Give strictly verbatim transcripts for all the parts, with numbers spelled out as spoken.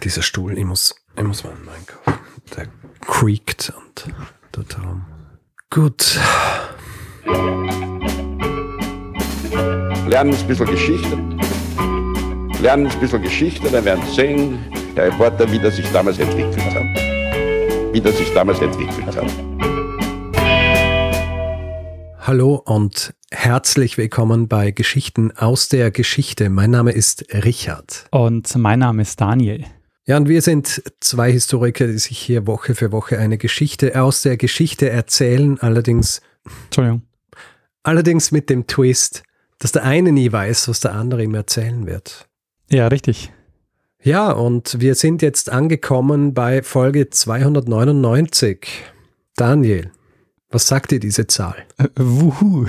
dieser Stuhl, ich muss, ich muss mal einen neuen kaufen. Der creakt und tut darum. Gut. Lernen ein bisschen Geschichte. Lernen ein bisschen Geschichte, dann werden Sie sehen, der Reporter, wie das sich damals entwickelt hat. Wie das sich damals entwickelt hat. Hallo und herzlich willkommen bei Geschichten aus der Geschichte. Mein Name ist Richard. Und mein Name ist Daniel. Ja, und wir sind zwei Historiker, die sich hier Woche für Woche eine Geschichte aus der Geschichte erzählen, allerdings, Entschuldigung. allerdings mit dem Twist, dass der eine nie weiß, was der andere ihm erzählen wird. Ja, richtig. Ja, und wir sind jetzt angekommen bei Folge zweihundertneunundneunzig. Daniel, was sagt dir diese Zahl? Äh, wuhu.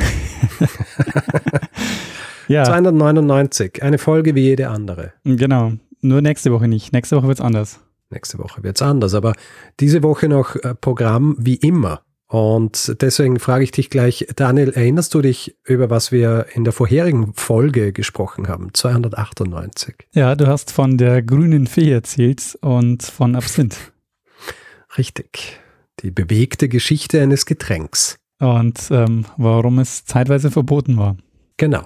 Ja. zweihundertneunundneunzig, eine Folge wie jede andere. Genau, nur nächste Woche nicht. Nächste Woche wird es anders. Nächste Woche wird es anders, aber diese Woche noch äh, Programm wie immer. Und deswegen frage ich dich gleich, Daniel, erinnerst du dich, über was wir in der vorherigen Folge gesprochen haben, zweihundertachtundneunzig? Ja, du hast von der grünen Fee erzählt und von Absinth. Richtig, die bewegte Geschichte eines Getränks. Und ähm, warum es zeitweise verboten war. Genau.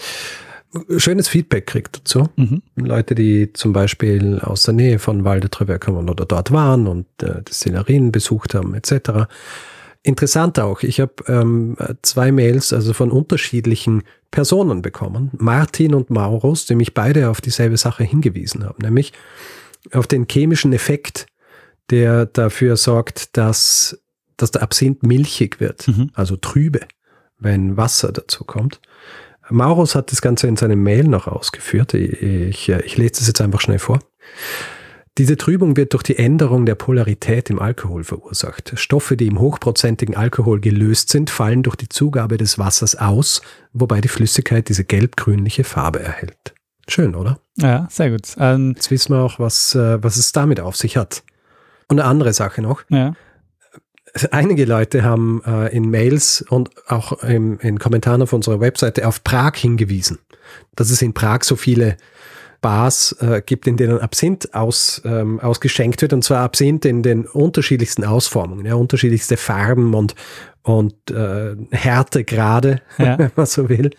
Schönes Feedback kriegt dazu. Mhm. Leute, die zum Beispiel aus der Nähe von Val de Travers kommen oder dort waren und äh, Destillerien besucht haben et cetera. Interessant auch, ich habe ähm, zwei Mails also von unterschiedlichen Personen bekommen, Martin und Maurus, die mich beide auf dieselbe Sache hingewiesen haben, nämlich auf den chemischen Effekt, der dafür sorgt, dass, dass der Absinth milchig wird, mhm. also trübe, wenn Wasser dazu kommt. Maurus hat das Ganze in seinem Mail noch ausgeführt, ich, ich, ich lese das jetzt einfach schnell vor. Diese Trübung wird durch die Änderung der Polarität im Alkohol verursacht. Stoffe, die im hochprozentigen Alkohol gelöst sind, fallen durch die Zugabe des Wassers aus, wobei die Flüssigkeit diese gelb-grünliche Farbe erhält. Schön, oder? Ja, sehr gut. Ähm, Jetzt wissen wir auch, was, was es damit auf sich hat. Und eine andere Sache noch. Ja. Einige Leute haben äh, in Mails und auch im, in Kommentaren auf unserer Webseite auf Prag hingewiesen, dass es in Prag so viele Bars äh, gibt, in denen Absinth aus, ähm, ausgeschenkt wird, und zwar Absinth in den unterschiedlichsten Ausformungen, ja, unterschiedlichste Farben und, und äh, Härtegrade, ja. wenn man so will.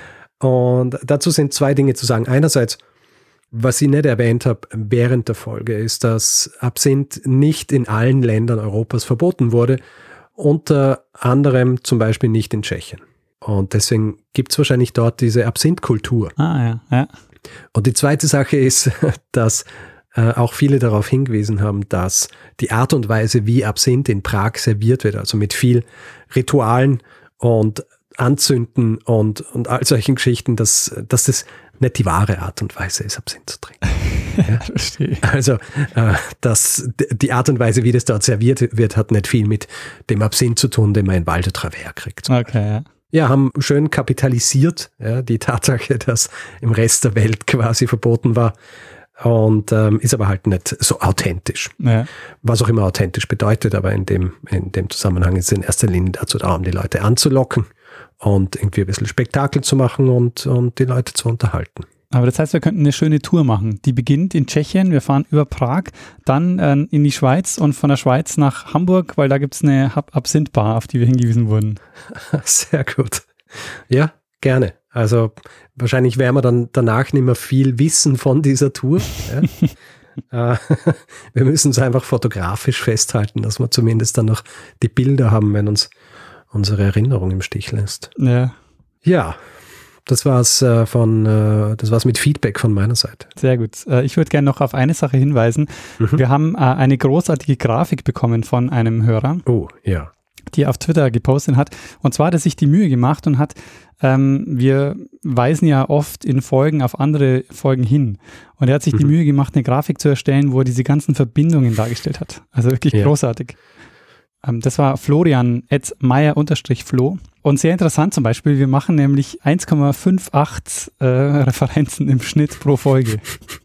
Und dazu sind zwei Dinge zu sagen. Einerseits, was ich nicht erwähnt habe während der Folge, ist, dass Absinth nicht in allen Ländern Europas verboten wurde, unter anderem zum Beispiel nicht in Tschechien. Und deswegen gibt es wahrscheinlich dort diese Absinth-Kultur. Ah, ja, ja. Und die zweite Sache ist, dass äh, auch viele darauf hingewiesen haben, dass die Art und Weise, wie Absinth in Prag serviert wird, also mit viel Ritualen und Anzünden und, und all solchen Geschichten, dass, dass das nicht die wahre Art und Weise ist, Absinth zu trinken. Ja? Verstehe. Also äh, dass die Art und Weise, wie das dort serviert wird, hat nicht viel mit dem Absinth zu tun, den man in Val de Travers kriegt. Okay, ja. Ja, haben schön kapitalisiert, ja, die Tatsache, dass im Rest der Welt quasi verboten war, und ähm, ist aber halt nicht so authentisch. Ja. Was auch immer authentisch bedeutet, aber in dem, in dem Zusammenhang ist es in erster Linie dazu da, um die Leute anzulocken und irgendwie ein bisschen Spektakel zu machen und, und die Leute zu unterhalten. Aber das heißt, wir könnten eine schöne Tour machen. Die beginnt in Tschechien, wir fahren über Prag, dann äh, in die Schweiz und von der Schweiz nach Hamburg, weil da gibt es eine Absinth-Bar, auf die wir hingewiesen wurden. Sehr gut. Ja, gerne. Also wahrscheinlich werden wir dann danach nicht mehr viel wissen von dieser Tour. Ja. äh, wir müssen es einfach fotografisch festhalten, dass wir zumindest dann noch die Bilder haben, wenn uns unsere Erinnerung im Stich lässt. Ja. Ja. Das war's äh, von, äh, das war's mit Feedback von meiner Seite. Sehr gut. Äh, ich würde gerne noch auf eine Sache hinweisen. Mhm. Wir haben äh, eine großartige Grafik bekommen von einem Hörer. Oh, ja. Die er auf Twitter gepostet hat. Und zwar hat er sich die Mühe gemacht und hat, ähm, wir weisen ja oft in Folgen auf andere Folgen hin. Und er hat sich mhm. die Mühe gemacht, eine Grafik zu erstellen, wo er diese ganzen Verbindungen dargestellt hat. Also wirklich ja. großartig. Ähm, das war Florian at Meier-Flo. Und sehr interessant zum Beispiel, wir machen nämlich eins Komma fünfundachtzig äh, Referenzen im Schnitt pro Folge.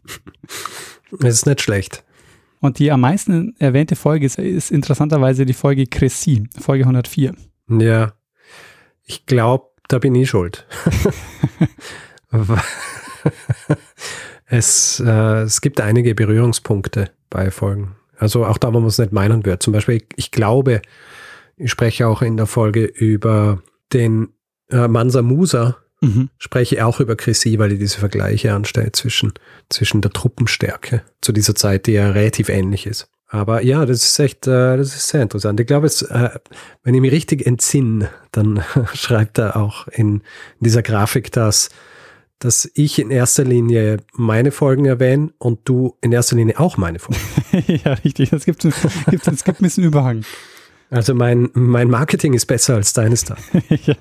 Das ist nicht schlecht. Und die am meisten erwähnte Folge ist, ist interessanterweise die Folge Crécy, Folge hundertvier. Ja, ich glaube, da bin ich schuld. Es, äh, es gibt einige Berührungspunkte bei Folgen. Also auch da, wo man es nicht meinen wird. Zum Beispiel, ich, ich glaube, ich spreche auch in der Folge über den äh, Mansa Musa, mhm. spreche auch über Chrissy, weil ich diese Vergleiche anstelle zwischen, zwischen der Truppenstärke zu dieser Zeit, die ja relativ ähnlich ist. Aber ja, das ist echt, äh, das ist sehr interessant. Ich glaube, es, äh, wenn ich mich richtig entsinne, dann schreibt er auch in, in dieser Grafik, dass dass ich in erster Linie meine Folgen erwähne und du in erster Linie auch meine Folgen. Ja, richtig. Es gibt, es gibt, es gibt ein bisschen Überhang. Also mein, mein Marketing ist besser als deines da. Ja.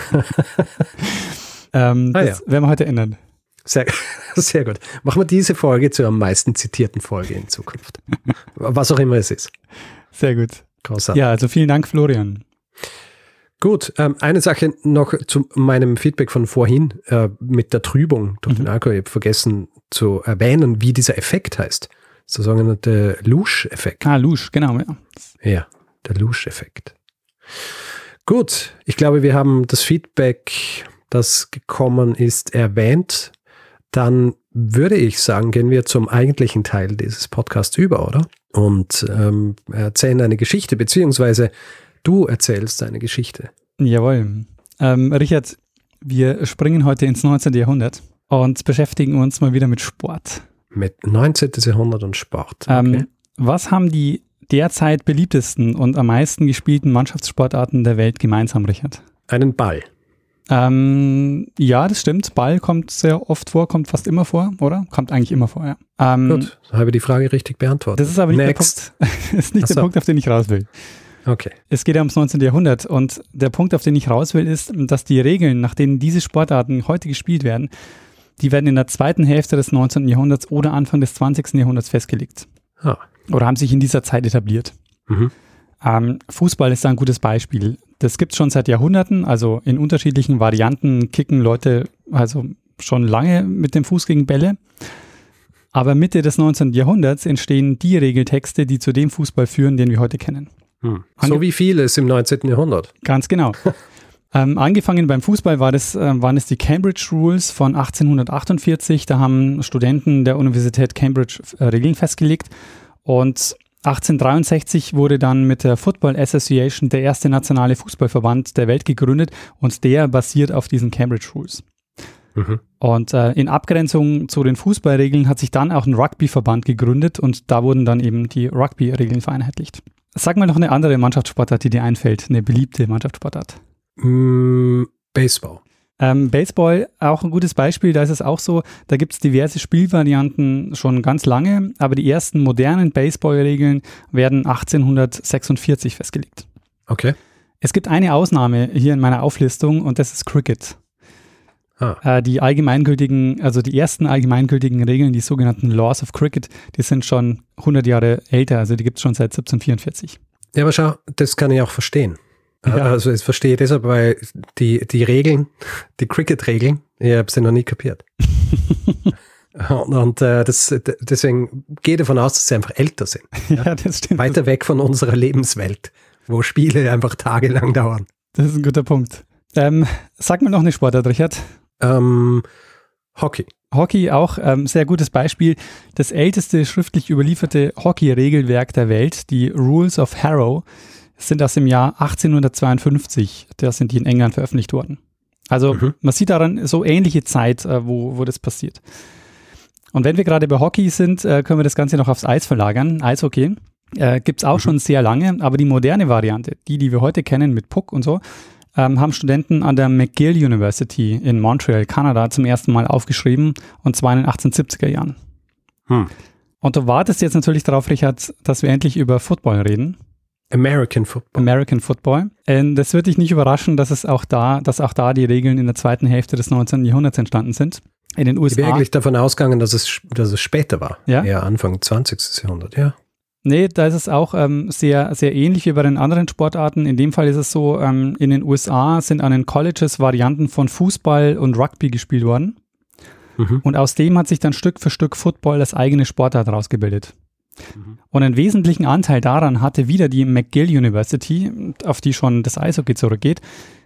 ähm, ah, das ja. werden wir heute ändern. Sehr, sehr gut. Machen wir diese Folge zur am meisten zitierten Folge in Zukunft. Was auch immer es ist. Sehr gut. Großartig. Ja, also vielen Dank, Florian. Gut, ähm, eine Sache noch zu meinem Feedback von vorhin äh, mit der Trübung durch mhm. den Alkohol. Ich habe vergessen zu erwähnen, wie dieser Effekt heißt. Der sogenannte Louche-Effekt. Ah, Louche, genau. Ja, ja der Louche-Effekt. Gut, ich glaube, wir haben das Feedback, das gekommen ist, erwähnt. Dann würde ich sagen, gehen wir zum eigentlichen Teil dieses Podcasts über, oder? Und ähm, erzählen eine Geschichte, beziehungsweise du erzählst eine Geschichte. Jawohl. Ähm, Richard, wir springen heute ins neunzehnten Jahrhundert und beschäftigen uns mal wieder mit Sport. Mit neunzehnten Jahrhundert und Sport. Okay. Ähm, was haben die derzeit beliebtesten und am meisten gespielten Mannschaftssportarten der Welt gemeinsam, Richard? Einen Ball. Ähm, ja, das stimmt. Ball kommt sehr oft vor, kommt fast immer vor, oder? Kommt eigentlich immer vor, ja. Ähm, Gut, dann habe ich die Frage richtig beantwortet. Das ist aber nicht, Next. der Punkt, das ist nicht Ach so. der Punkt, auf den ich raus will. Okay. Es geht ja ums neunzehnten Jahrhundert und der Punkt, auf den ich raus will, ist, dass die Regeln, nach denen diese Sportarten heute gespielt werden, die werden in der zweiten Hälfte des neunzehnten Jahrhunderts oder Anfang des zwanzigsten Jahrhunderts festgelegt. Ah. Oder haben sich in dieser Zeit etabliert. Mhm. Ähm, Fußball ist da ein gutes Beispiel. Das gibt es schon seit Jahrhunderten, also in unterschiedlichen Varianten kicken Leute also schon lange mit dem Fuß gegen Bälle. Aber Mitte des neunzehnten Jahrhunderts entstehen die Regeltexte, die zu dem Fußball führen, den wir heute kennen. Hm. So wie vieles im neunzehnten Jahrhundert. Ganz genau. ähm, angefangen beim Fußball war das, äh, waren es die Cambridge Rules von achtzehnhundertachtundvierzig. Da haben Studenten der Universität Cambridge äh, Regeln festgelegt. Und achtzehnhundertdreiundsechzig wurde dann mit der Football Association der erste nationale Fußballverband der Welt gegründet. Und der basiert auf diesen Cambridge Rules. Mhm. Und äh, in Abgrenzung zu den Fußballregeln hat sich dann auch ein Rugby-Verband gegründet. Und da wurden dann eben die Rugby-Regeln vereinheitlicht. Sag mal noch eine andere Mannschaftssportart, die dir einfällt, eine beliebte Mannschaftssportart. Mm, Baseball. Ähm, Baseball, auch ein gutes Beispiel, da ist es auch so, da gibt es diverse Spielvarianten schon ganz lange, aber die ersten modernen Baseball-Regeln werden achtzehnhundertsechsundvierzig festgelegt. Okay. Es gibt eine Ausnahme hier in meiner Auflistung und das ist Cricket. Ah. Äh, die allgemeingültigen, also die ersten allgemeingültigen Regeln, die sogenannten Laws of Cricket, die sind schon hundert Jahre älter, also die gibt es schon seit siebzehnhundertvierundvierzig. Ja, aber schau, das kann ich auch verstehen. Ja. Also ich verstehe deshalb, weil die, die Regeln, die Cricket-Regeln, ich habe sie noch nie kapiert. und und äh, das, deswegen gehe ich davon aus, dass sie einfach älter sind. Ja, ja, das stimmt. Weiter weg von unserer Lebenswelt, wo Spiele einfach tagelang dauern. Das ist ein guter Punkt. Ähm, sag mir noch eine Sportart, Richard. Ähm, Hockey. Hockey auch ähm, sehr gutes Beispiel. Das älteste schriftlich überlieferte Hockey-Regelwerk der Welt, die Rules of Harrow, sind aus dem Jahr achtzehnhundertzweiundfünfzig. Da sind die in England veröffentlicht worden. Also mhm. man sieht daran so ähnliche Zeit, äh, wo, wo das passiert. Und wenn wir gerade bei Hockey sind, äh, können wir das Ganze noch aufs Eis verlagern. Eishockey äh, gibt es auch mhm. schon sehr lange, aber die moderne Variante, die, die wir heute kennen mit Puck und so, Ähm, haben Studenten an der McGill University in Montreal, Kanada, zum ersten Mal aufgeschrieben, und zwar in den achtzehnhundertsiebziger Jahren. Hm. Und du wartest jetzt natürlich darauf, Richard, dass wir endlich über Football reden. American Football. American Football. Und das wird dich nicht überraschen, dass es auch da, dass auch da die Regeln in der zweiten Hälfte des neunzehnten Jahrhunderts entstanden sind. In den U S A. Ich bin eigentlich davon ausgegangen, dass es, dass es später war. Ja? Eher Anfang zwanzigsten Jahrhundert, ja. Nee, da ist es auch ähm, sehr, sehr ähnlich wie bei den anderen Sportarten. In dem Fall ist es so, ähm, in den U S A sind an den Colleges Varianten von Fußball und Rugby gespielt worden. Mhm. Und aus dem hat sich dann Stück für Stück Football als eigene Sportart rausgebildet. Mhm. Und einen wesentlichen Anteil daran hatte wieder die McGill University, auf die schon das Eishockey zurückgeht.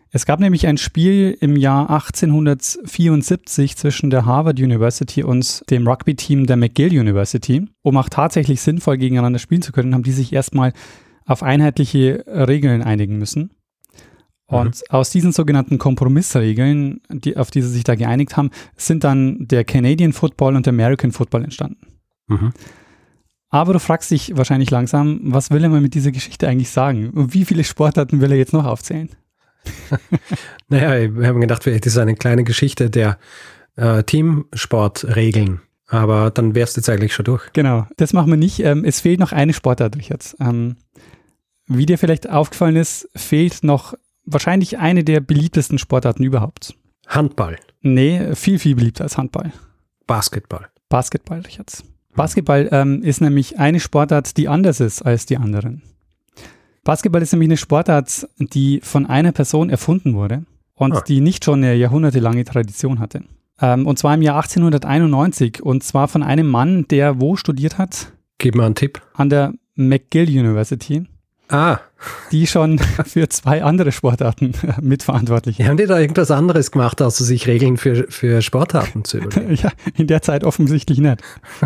Es gab nämlich ein Spiel im Jahr achtzehnhundertvierundsiebzig zwischen der Harvard University und dem Rugby-Team der McGill University. Um auch tatsächlich sinnvoll gegeneinander spielen zu können, haben die sich erstmal auf einheitliche Regeln einigen müssen. Und mhm. aus diesen sogenannten Kompromissregeln, die, auf die sie sich da geeinigt haben, sind dann der Canadian Football und der American Football entstanden. Mhm. Aber du fragst dich wahrscheinlich langsam, was will er mal mit dieser Geschichte eigentlich sagen? Und wie viele Sportarten will er jetzt noch aufzählen? Naja, wir haben gedacht, vielleicht ist es eine kleine Geschichte der äh, Teamsportregeln, aber dann wärst du jetzt eigentlich schon durch. Genau, das machen wir nicht. Ähm, es fehlt noch eine Sportart, Richard. Ähm, wie dir vielleicht aufgefallen ist, fehlt noch wahrscheinlich eine der beliebtesten Sportarten überhaupt. Handball. Nee, viel, viel beliebter als Handball. Basketball. Basketball, Richard. Basketball ähm, ist nämlich eine Sportart, die anders ist als die anderen. Basketball ist nämlich eine Sportart, die von einer Person erfunden wurde und ah. die nicht schon eine jahrhundertelange Tradition hatte. Ähm, und zwar im Jahr achtzehnhunderteinundneunzig und zwar von einem Mann, der wo studiert hat? Gib mal einen Tipp. An der McGill University. Ah. Die schon für zwei andere Sportarten mitverantwortlich ist. Haben die da irgendwas anderes gemacht, außer sich Regeln für, für Sportarten zu überlegen? Ja, in der Zeit offensichtlich nicht.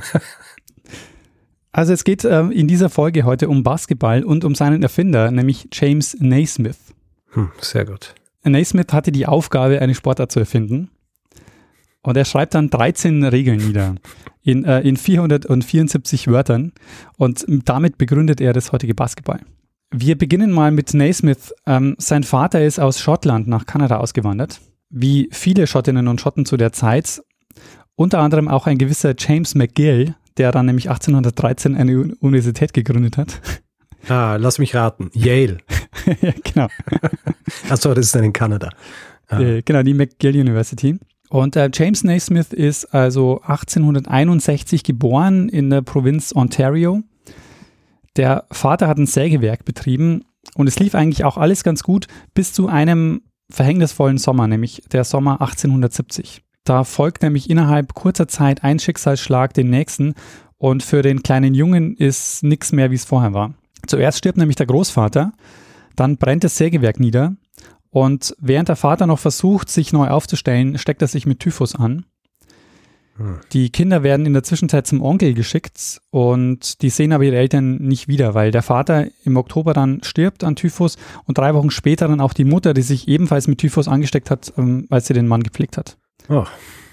Also es geht äh, in dieser Folge heute um Basketball und um seinen Erfinder, nämlich James Naismith. Hm, sehr gut. Naismith hatte die Aufgabe, eine Sportart zu erfinden. Und er schreibt dann dreizehn Regeln nieder in, äh, in vierhundertvierundsiebzig Wörtern. Und damit begründet er das heutige Basketball. Wir beginnen mal mit Naismith. Ähm, sein Vater ist aus Schottland nach Kanada ausgewandert. Wie viele Schottinnen und Schotten zu der Zeit. Unter anderem auch ein gewisser James McGill, der dann nämlich achtzehnhundertdreizehn eine Universität gegründet hat. Ah, lass mich raten. Yale. Ja, genau. Achso, das ist dann in Kanada. Ah. Äh, genau, die McGill University. Und äh, James Naismith ist also achtzehnhunderteinundsechzig geboren in der Provinz Ontario. Der Vater hat ein Sägewerk betrieben und es lief eigentlich auch alles ganz gut bis zu einem verhängnisvollen Sommer, nämlich der Sommer achtzehnhundertsiebzig. Da folgt nämlich innerhalb kurzer Zeit ein Schicksalsschlag den nächsten und für den kleinen Jungen ist nichts mehr, wie es vorher war. Zuerst stirbt nämlich der Großvater, dann brennt das Sägewerk nieder und während der Vater noch versucht, sich neu aufzustellen, steckt er sich mit Typhus an. Hm. Die Kinder werden in der Zwischenzeit zum Onkel geschickt und die sehen aber ihre Eltern nicht wieder, weil der Vater im Oktober dann stirbt an Typhus und drei Wochen später dann auch die Mutter, die sich ebenfalls mit Typhus angesteckt hat, als sie den Mann gepflegt hat. Oh.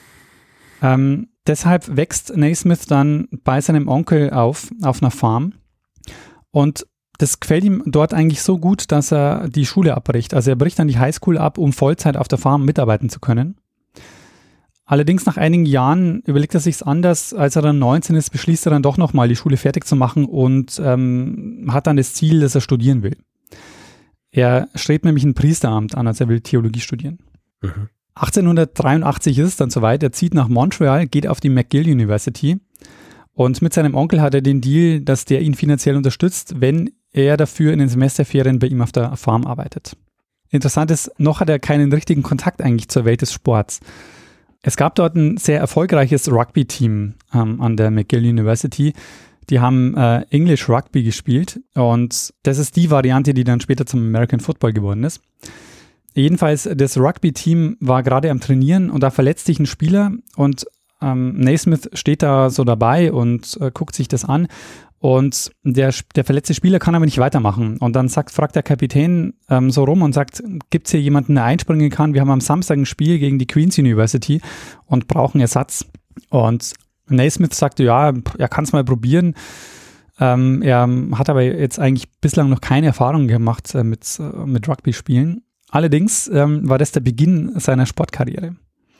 Ähm, deshalb wächst Naismith dann bei seinem Onkel auf, auf einer Farm und das gefällt ihm dort eigentlich so gut, dass er die Schule abbricht. Also er bricht dann die Highschool ab, um Vollzeit auf der Farm mitarbeiten zu können. Allerdings nach einigen Jahren überlegt er sich's anders. Als er dann neunzehn ist, beschließt er dann doch nochmal die Schule fertig zu machen und ähm, hat dann das Ziel, dass er studieren will. Er strebt nämlich ein Priesteramt an, also er will Theologie studieren. Mhm. achtzehnhundertdreiundachtzig ist es dann soweit, er zieht nach Montreal, geht auf die McGill University und mit seinem Onkel hat er den Deal, dass der ihn finanziell unterstützt, wenn er dafür in den Semesterferien bei ihm auf der Farm arbeitet. Interessant ist, noch hat er keinen richtigen Kontakt eigentlich zur Welt des Sports. Es gab dort ein sehr erfolgreiches Rugby-Team ähm, an der McGill University. Die haben äh, English Rugby gespielt und das ist die Variante, die dann später zum American Football geworden ist. Jedenfalls, das Rugby-Team war gerade am Trainieren und da verletzt sich ein Spieler und ähm, Naismith steht da so dabei und äh, guckt sich das an und der, der verletzte Spieler kann aber nicht weitermachen und dann sagt, fragt der Kapitän ähm, so rum und sagt, gibt es hier jemanden, der einspringen kann? Wir haben am Samstag ein Spiel gegen die Queen's University und brauchen Ersatz. Und Naismith sagte, ja, er kann es mal probieren. Ähm, er hat aber jetzt eigentlich bislang noch keine Erfahrung gemacht äh, mit, äh, mit Rugby-Spielen. Allerdings ähm, war das der Beginn seiner Sportkarriere.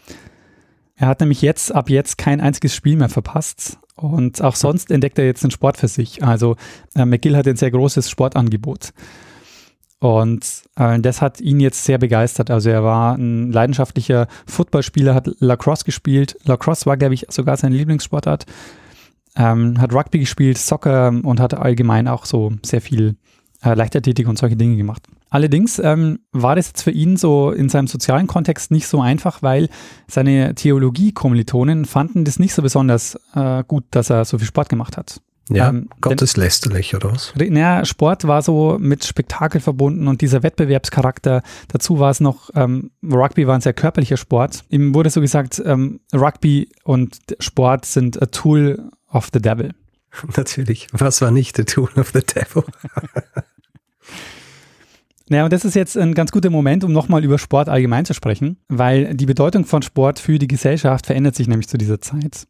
Er hat nämlich jetzt, ab jetzt kein einziges Spiel mehr verpasst und auch sonst entdeckt er jetzt den Sport für sich. Also äh, McGill hat ein sehr großes Sportangebot und äh, das hat ihn jetzt sehr begeistert. Also er war ein leidenschaftlicher Footballspieler, hat Lacrosse gespielt. Lacrosse war, glaube ich, sogar seine Lieblingssportart. Ähm, hat Rugby gespielt, Soccer und hat allgemein auch so sehr viel äh, Leichtathletik und solche Dinge gemacht. Allerdings ähm, war das jetzt für ihn so in seinem sozialen Kontext nicht so einfach, weil seine Theologie-Kommilitonen fanden das nicht so besonders äh, gut, dass er so viel Sport gemacht hat. Ja, ähm, gotteslästerlich oder was? Naja, Sport war so mit Spektakel verbunden und dieser Wettbewerbscharakter. Dazu war es noch, ähm, Rugby war ein sehr körperlicher Sport. Ihm wurde so gesagt, ähm, Rugby und Sport sind a tool of the devil. Natürlich. Was war nicht a tool of the devil? Naja, und das ist jetzt ein ganz guter Moment, um nochmal über Sport allgemein zu sprechen, weil die Bedeutung von Sport für die Gesellschaft verändert sich nämlich zu dieser Zeit.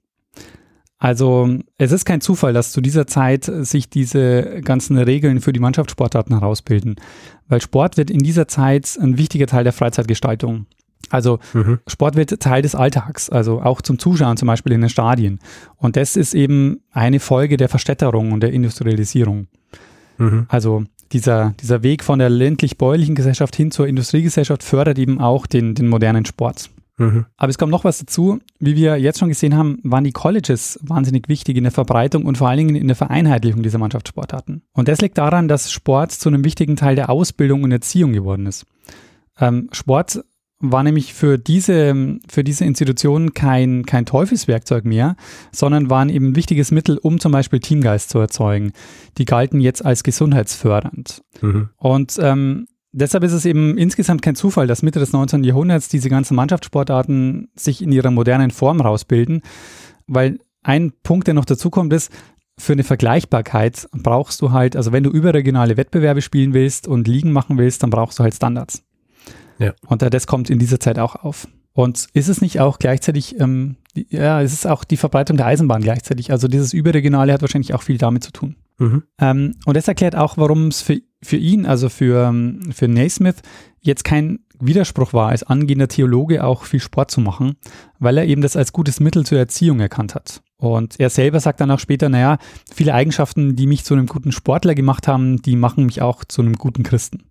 Also es ist kein Zufall, dass zu dieser Zeit sich diese ganzen Regeln für die Mannschaftssportarten herausbilden, weil Sport wird in dieser Zeit ein wichtiger Teil der Freizeitgestaltung. Also mhm. Sport wird Teil des Alltags, also auch zum Zuschauen zum Beispiel in den Stadien. Und das ist eben eine Folge der Verstädterung und der Industrialisierung. Mhm. Also dieser, dieser Weg von der ländlich-bäuerlichen Gesellschaft hin zur Industriegesellschaft fördert eben auch den, den modernen Sport. Mhm. Aber es kommt noch was dazu. Wie wir jetzt schon gesehen haben, waren die Colleges wahnsinnig wichtig in der Verbreitung und vor allen Dingen in der Vereinheitlichung dieser Mannschaftssportarten. Und das liegt daran, dass Sport zu einem wichtigen Teil der Ausbildung und Erziehung geworden ist. Ähm, Sport war nämlich für diese, für diese Institutionen kein, kein Teufelswerkzeug mehr, sondern waren eben ein wichtiges Mittel, um zum Beispiel Teamgeist zu erzeugen. Die galten jetzt als gesundheitsfördernd. Mhm. Und ähm, deshalb ist es eben insgesamt kein Zufall, dass Mitte des neunzehnten Jahrhunderts diese ganzen Mannschaftssportarten sich in ihrer modernen Form rausbilden, weil ein Punkt, der noch dazu kommt, ist, für eine Vergleichbarkeit brauchst du halt, also wenn du überregionale Wettbewerbe spielen willst und Ligen machen willst, dann brauchst du halt Standards. Ja. Und das kommt in dieser Zeit auch auf. Und ist es nicht auch gleichzeitig, ähm, die, ja, es ist auch die Verbreitung der Eisenbahn gleichzeitig. Also dieses Überregionale hat wahrscheinlich auch viel damit zu tun. Mhm. Ähm, und das erklärt auch, warum es für, für ihn, also für, für Naismith, jetzt kein Widerspruch war, als angehender Theologe auch viel Sport zu machen, weil er eben das als gutes Mittel zur Erziehung erkannt hat. Und er selber sagt dann auch später, naja, viele Eigenschaften, die mich zu einem guten Sportler gemacht haben, die machen mich auch zu einem guten Christen.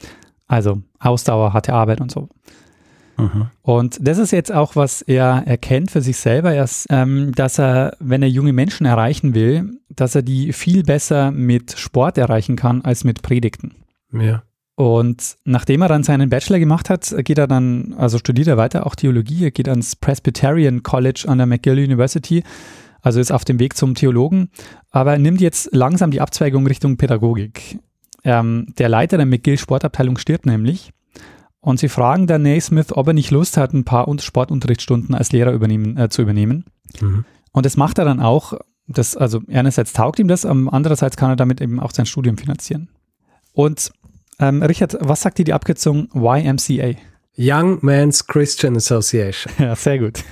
Also Ausdauer, harte Arbeit und so. Mhm. Und das ist jetzt auch, was er erkennt für sich selber, erst, ähm, dass er, wenn er junge Menschen erreichen will, dass er die viel besser mit Sport erreichen kann als mit Predigten. Ja. Und nachdem er dann seinen Bachelor gemacht hat, geht er dann, also studiert er weiter auch Theologie, er geht ans Presbyterian College an der McGill University, also ist auf dem Weg zum Theologen, aber nimmt jetzt langsam die Abzweigung Richtung Pädagogik. Ähm, der Leiter der McGill Sportabteilung stirbt nämlich und sie fragen dann Naismith, ob er nicht Lust hat, ein paar Sportunterrichtsstunden als Lehrer übernehmen, äh, zu übernehmen. Mhm. Und das macht er dann auch. Das, also einerseits taugt ihm das, andererseits kann er damit eben auch sein Studium finanzieren. Und ähm, Richard, was sagt dir die Abkürzung Y M C A? Young Men's Christian Association. Ja, sehr gut.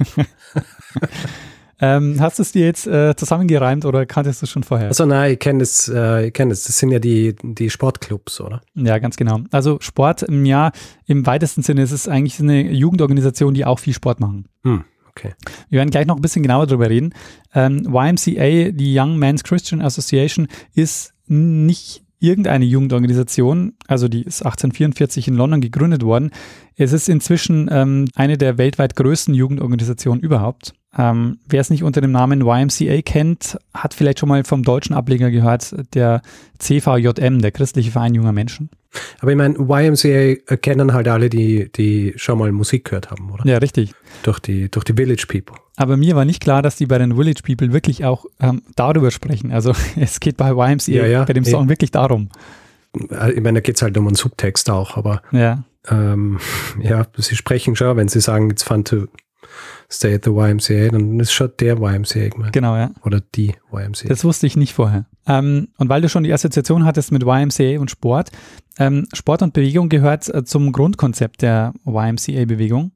Ähm, hast du es dir jetzt äh, zusammengereimt oder kanntest du es schon vorher? Also nein, ich kenne das, äh, ich kenn das. Das sind ja die, die Sportclubs, oder? Ja, ganz genau. Also Sport, ja, im weitesten Sinne ist es eigentlich eine Jugendorganisation, die auch viel Sport machen. Hm, okay. Wir werden gleich noch ein bisschen genauer darüber reden. Ähm, Y M C A, die Young Men's Christian Association, ist nicht irgendeine Jugendorganisation, also die ist achtzehnhundertvierundvierzig in London gegründet worden. Es ist inzwischen ähm, eine der weltweit größten Jugendorganisationen überhaupt. Ähm, wer es nicht unter dem Namen Y M C A kennt, hat vielleicht schon mal vom deutschen Ableger gehört, der C V J M, der Christliche Verein junger Menschen. Aber ich meine, Y M C A kennen halt alle, die, die schon mal Musik gehört haben, oder? Ja, richtig. Durch die, durch die Village People. Aber mir war nicht klar, dass die bei den Village People wirklich auch ähm, darüber sprechen. Also es geht bei Y M C A, ja, ja, bei dem Song eh. wirklich darum. Ich meine, da geht es halt um einen Subtext auch, aber ja, ähm, ja, sie sprechen schon, wenn sie sagen, it's fun to stay at the Y M C A, dann ist schon der Y M C A gemeint. Genau, ja. Oder die Y M C A. Das wusste ich nicht vorher. Ähm, und weil du schon die Assoziation hattest mit Y M C A und Sport, ähm, Sport und Bewegung gehört äh, zum Grundkonzept der Y M C A-Bewegung,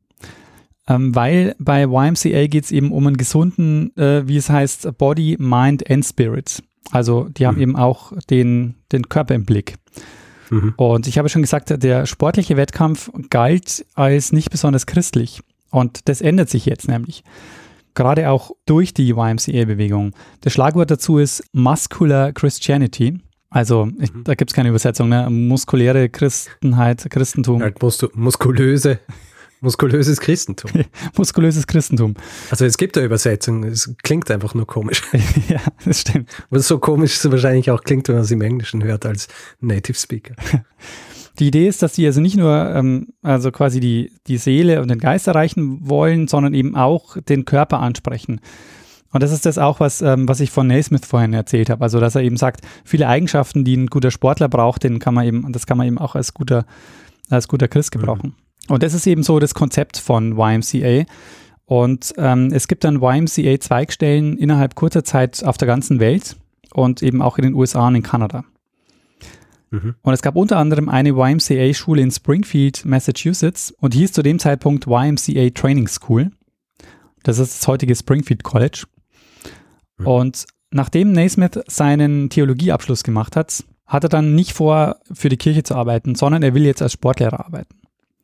ähm, weil bei Y M C A geht es eben um einen gesunden, äh, wie es heißt, Body, Mind and Spirit. Also die haben mhm. eben auch den, den Körper im Blick. Mhm. Und ich habe schon gesagt, der sportliche Wettkampf galt als nicht besonders christlich. Und das ändert sich jetzt nämlich. Gerade auch durch die Y M C A-Bewegung. Das Schlagwort dazu ist Muscular Christianity. Also ich, mhm. da gibt es keine Übersetzung, ne? Muskuläre Christenheit, Christentum. Halt mus- muskulöse, muskulöses Christentum. Muskulöses Christentum. Also es gibt eine Übersetzung, es klingt einfach nur komisch. Ja, das stimmt. Was so komisch es wahrscheinlich auch klingt, wenn man es im Englischen hört als Native Speaker. Die Idee ist, dass sie also nicht nur ähm, also quasi die, die Seele und den Geist erreichen wollen, sondern eben auch den Körper ansprechen. Und das ist das auch, was, ähm, was ich von Naismith vorhin erzählt habe. Also, dass er eben sagt, viele Eigenschaften, die ein guter Sportler braucht, den kann man eben, das kann man eben auch als guter, als guter Christ gebrauchen. Mhm. Und das ist eben so das Konzept von Y M C A. Und ähm, es gibt dann Y M C A-Zweigstellen innerhalb kurzer Zeit auf der ganzen Welt und eben auch in den U S A und in Kanada. Mhm. Und es gab unter anderem eine Y M C A-Schule in Springfield, Massachusetts und die hieß zu dem Zeitpunkt Y M C A Training School. Das ist das heutige Springfield College. Mhm. Und nachdem Naismith seinen Theologieabschluss gemacht hat, hat er dann nicht vor, für die Kirche zu arbeiten, sondern er will jetzt als Sportlehrer arbeiten.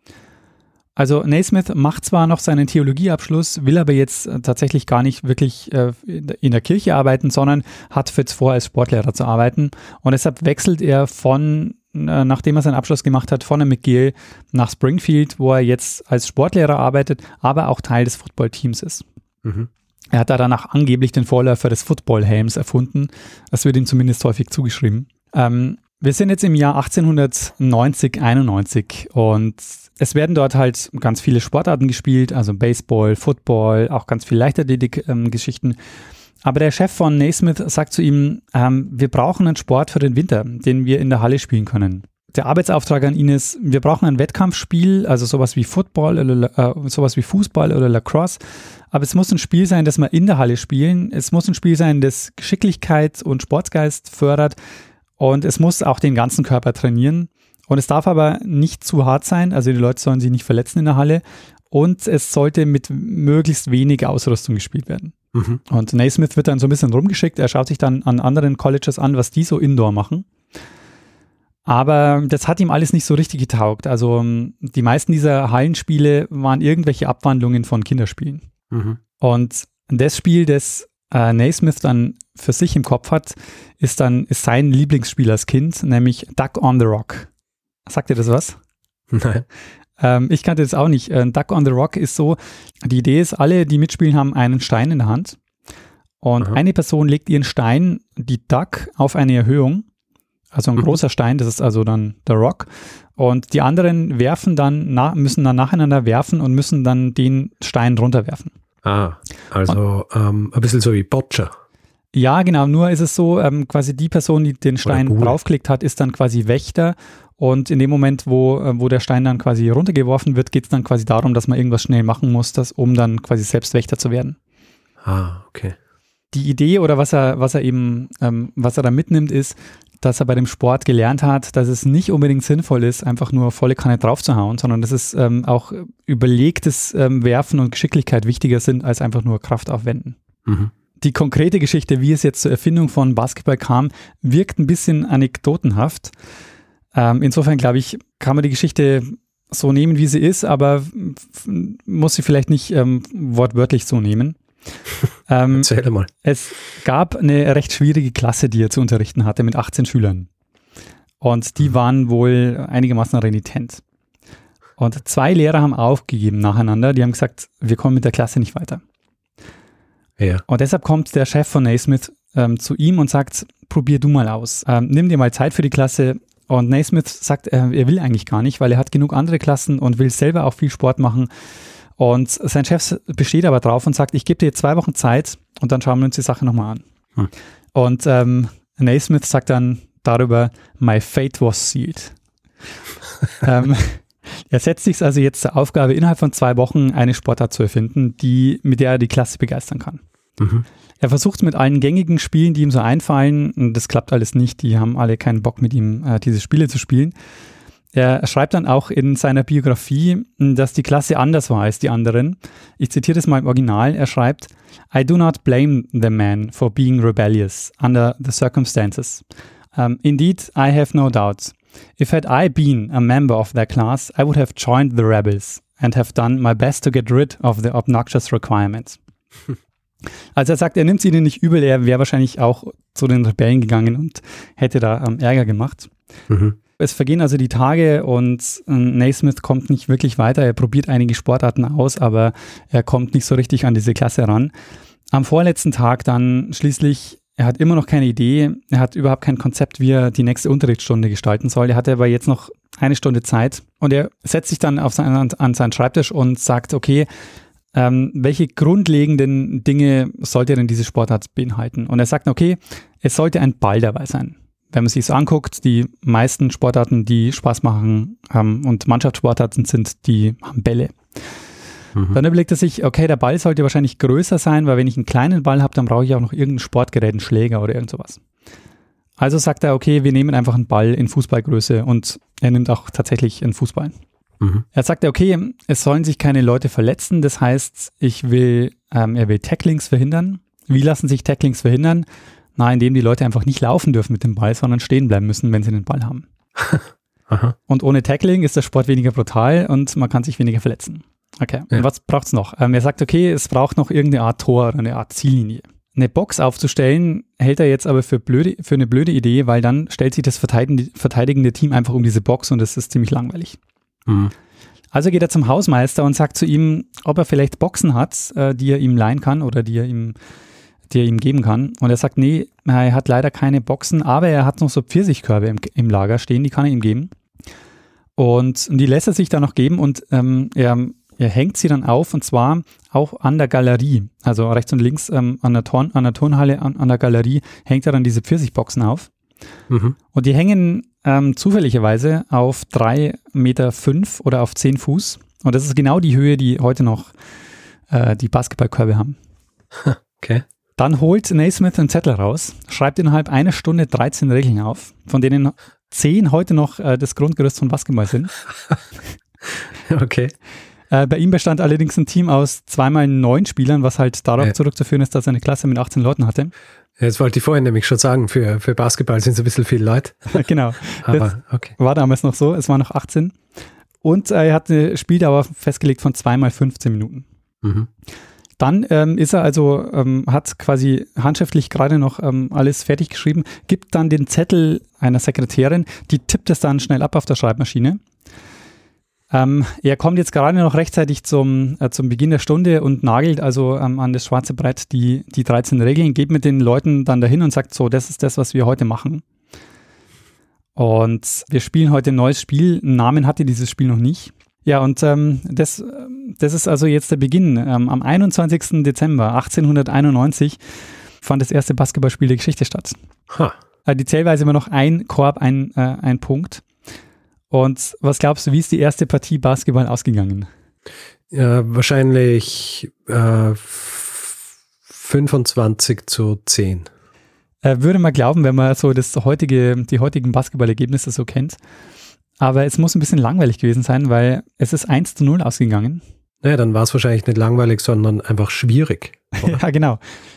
Also Naismith macht zwar noch seinen Theologieabschluss, will aber jetzt tatsächlich gar nicht wirklich äh, in der Kirche arbeiten, sondern hat jetzt vor, als Sportlehrer zu arbeiten. Und deshalb wechselt er von, äh, nachdem er seinen Abschluss gemacht hat, von der McGill nach Springfield, wo er jetzt als Sportlehrer arbeitet, aber auch Teil des Footballteams ist. Mhm. Er hat da danach angeblich den Vorläufer des Footballhelms erfunden. Das wird ihm zumindest häufig zugeschrieben. Ähm, wir sind jetzt im Jahr achtzehnhundertneunzig, einundneunzig und es werden dort halt ganz viele Sportarten gespielt, also Baseball, Football, auch ganz viele Leichtathletik-Geschichten. Ähm, Aber der Chef von Naismith sagt zu ihm, ähm, wir brauchen einen Sport für den Winter, den wir in der Halle spielen können. Der Arbeitsauftrag an ihn ist, wir brauchen ein Wettkampfspiel, also sowas wie Football oder äh, sowas wie Fußball oder Lacrosse. Aber es muss ein Spiel sein, das wir in der Halle spielen. Es muss ein Spiel sein, das Geschicklichkeit und Sportsgeist fördert. Und es muss auch den ganzen Körper trainieren. Und es darf aber nicht zu hart sein, also die Leute sollen sich nicht verletzen in der Halle. Und es sollte mit möglichst wenig Ausrüstung gespielt werden. Mhm. Und Naismith wird dann so ein bisschen rumgeschickt. Er schaut sich dann an anderen Colleges an, was die so indoor machen. Aber das hat ihm alles nicht so richtig getaugt. Also die meisten dieser Hallenspiele waren irgendwelche Abwandlungen von Kinderspielen. Mhm. Und das Spiel, das äh, Naismith dann für sich im Kopf hat, ist dann ist sein Lieblingsspiel als Kind, nämlich Duck on the Rock. Sagt dir das was? Nein. Ähm, ich kannte das auch nicht. Äh, Duck on the Rock ist so, die Idee ist, alle, die mitspielen, haben einen Stein in der Hand. Und Aha. eine Person legt ihren Stein, die Duck, auf eine Erhöhung. Also ein mhm. großer Stein, das ist also dann der Rock. Und die anderen werfen dann, na, müssen dann nacheinander werfen und müssen dann den Stein runterwerfen. Ah, also und, ähm, ein bisschen so wie Boccia. Ja, genau, nur ist es so, ähm, quasi die Person, die den Stein draufklickt hat, ist dann quasi Wächter und in dem Moment, wo, äh, wo der Stein dann quasi runtergeworfen wird, geht es dann quasi darum, dass man irgendwas schnell machen muss, das, um dann quasi selbst Wächter zu werden. Ah, okay. Die Idee oder was er, was er eben, ähm, was er da mitnimmt, ist, dass er bei dem Sport gelernt hat, dass es nicht unbedingt sinnvoll ist, einfach nur volle Kanne draufzuhauen, sondern dass es ähm, auch überlegtes ähm, Werfen und Geschicklichkeit wichtiger sind, als einfach nur Kraft aufwenden. Mhm. Die konkrete Geschichte, wie es jetzt zur Erfindung von Basketball kam, wirkt ein bisschen anekdotenhaft. Ähm, insofern, glaube ich, kann man die Geschichte so nehmen, wie sie ist, aber f- muss sie vielleicht nicht ähm, wortwörtlich so nehmen. ähm, Erzähl mal. Es gab eine recht schwierige Klasse, die er zu unterrichten hatte, mit achtzehn Schülern. Und die waren wohl einigermaßen renitent. Und zwei Lehrer haben aufgegeben nacheinander. Die haben gesagt, wir kommen mit der Klasse nicht weiter. Ja. Und deshalb kommt der Chef von Naismith ähm, zu ihm und sagt, probier du mal aus. Ähm, nimm dir mal Zeit für die Klasse. Und Naismith sagt, er, er will eigentlich gar nicht, weil er hat genug andere Klassen und will selber auch viel Sport machen. Und sein Chef besteht aber drauf und sagt, ich gebe dir jetzt zwei Wochen Zeit und dann schauen wir uns die Sache nochmal an. Hm. Und ähm, Naismith sagt dann darüber, my fate was sealed. ähm, er setzt sich also jetzt zur Aufgabe, innerhalb von zwei Wochen eine Sportart zu erfinden, die, mit der er die Klasse begeistern kann. Mhm. Er versucht es mit allen gängigen Spielen, die ihm so einfallen, und das klappt alles nicht, die haben alle keinen Bock mit ihm, äh, diese Spiele zu spielen. Er schreibt dann auch in seiner Biografie, dass die Klasse anders war als die anderen. Ich zitiere das mal im Original. Er schreibt, I do not blame the man for being rebellious under the circumstances. Um, indeed, I have no doubts. If had I been a member of their class, I would have joined the rebels and have done my best to get rid of the obnoxious requirements. Also er sagt, er nimmt es ihnen nicht übel, er wäre wahrscheinlich auch zu den Rebellen gegangen und hätte da ähm, Ärger gemacht. Mhm. Es vergehen also die Tage und äh, Naismith kommt nicht wirklich weiter. Er probiert einige Sportarten aus, aber er kommt nicht so richtig an diese Klasse ran. Am vorletzten Tag dann schließlich, er hat immer noch keine Idee, er hat überhaupt kein Konzept, wie er die nächste Unterrichtsstunde gestalten soll. Er hatte aber jetzt noch eine Stunde Zeit und er setzt sich dann auf seinen, an seinen Schreibtisch und sagt, okay, ähm, welche grundlegenden Dinge sollte denn diese Sportart beinhalten? Und er sagt, okay, es sollte ein Ball dabei sein. Wenn man sich so anguckt, die meisten Sportarten, die Spaß machen ähm, und Mannschaftssportarten sind, die haben Bälle. Mhm. Dann überlegt er sich, okay, der Ball sollte wahrscheinlich größer sein, weil wenn ich einen kleinen Ball habe, dann brauche ich auch noch irgendein Sportgerät, einen Schläger oder irgend sowas. Also sagt er, okay, wir nehmen einfach einen Ball in Fußballgröße und er nimmt auch tatsächlich einen Fußball. Mhm. Er sagt, okay, es sollen sich keine Leute verletzen, das heißt, ich will, ähm, er will Tacklings verhindern. Wie lassen sich Tacklings verhindern? Na, indem die Leute einfach nicht laufen dürfen mit dem Ball, sondern stehen bleiben müssen, wenn sie den Ball haben. Aha. Und ohne Tackling ist der Sport weniger brutal und man kann sich weniger verletzen. Okay, ja. Und was braucht es noch? Ähm, er sagt, okay, es braucht noch irgendeine Art Tor oder eine Art Ziellinie. Eine Box aufzustellen, hält er jetzt aber für, blöde, für eine blöde Idee, weil dann stellt sich das verteidigende, verteidigende Team einfach um diese Box und das ist ziemlich langweilig. Mhm. Also geht er zum Hausmeister und sagt zu ihm, ob er vielleicht Boxen hat, äh, die er ihm leihen kann oder die er ihm, die er ihm geben kann. Und er sagt, nee, er hat leider keine Boxen, aber er hat noch so Pfirsichkörbe im, im Lager stehen, die kann er ihm geben. Und, und die lässt er sich dann noch geben und ähm, er Er hängt sie dann auf und zwar auch an der Galerie, also rechts und links ähm, an, der Turn, an der Turnhalle, an, an der Galerie hängt er dann diese Pfirsichboxen auf. Mhm. Und die hängen ähm, zufälligerweise auf drei Meter fünf oder auf zehn Fuß. Und das ist genau die Höhe, die heute noch äh, die Basketballkörbe haben. Okay. Dann holt Naismith einen Zettel raus, schreibt innerhalb einer Stunde dreizehn Regeln auf, von denen zehn heute noch äh, das Grundgerüst von Basketball sind. Okay. Äh, bei ihm bestand allerdings ein Team aus zweimal neun Spielern, was halt darauf ja. zurückzuführen ist, dass er eine Klasse mit achtzehn Leuten hatte. Jetzt wollte ich vorhin nämlich schon sagen, für, für Basketball sind es ein bisschen viele Leute. Genau. Aber das okay. War damals noch so, es waren noch achtzehn. Und äh, er hat eine Spieldauer festgelegt von zweimal fünfzehn Minuten. Mhm. Dann ähm, ist er also, ähm, hat quasi handschriftlich gerade noch ähm, alles fertig geschrieben, gibt dann den Zettel einer Sekretärin, die tippt es dann schnell ab auf der Schreibmaschine. Ähm, er kommt jetzt gerade noch rechtzeitig zum, äh, zum Beginn der Stunde und nagelt also ähm, an das schwarze Brett die, die dreizehn Regeln, geht mit den Leuten dann dahin und sagt so, das ist das, was wir heute machen. Und wir spielen heute ein neues Spiel. Einen Namen hatte dieses Spiel noch nicht. Ja, und ähm, das, das ist also jetzt der Beginn. Ähm, am einundzwanzigsten Dezember achtzehnhunderteinundneunzig fand das erste Basketballspiel der Geschichte statt. Huh. Äh, die Zählweise immer noch ein Korb, ein, äh, ein Punkt. Und was glaubst du, wie ist die erste Partie Basketball ausgegangen? Ja, wahrscheinlich äh, fünfundzwanzig zu zehn. Äh, würde man glauben, wenn man so das heutige, die heutigen Basketballergebnisse so kennt. Aber es muss ein bisschen langweilig gewesen sein, weil es ist eins zu null ausgegangen. Naja, dann war es wahrscheinlich nicht langweilig, sondern einfach schwierig. Ja, genau.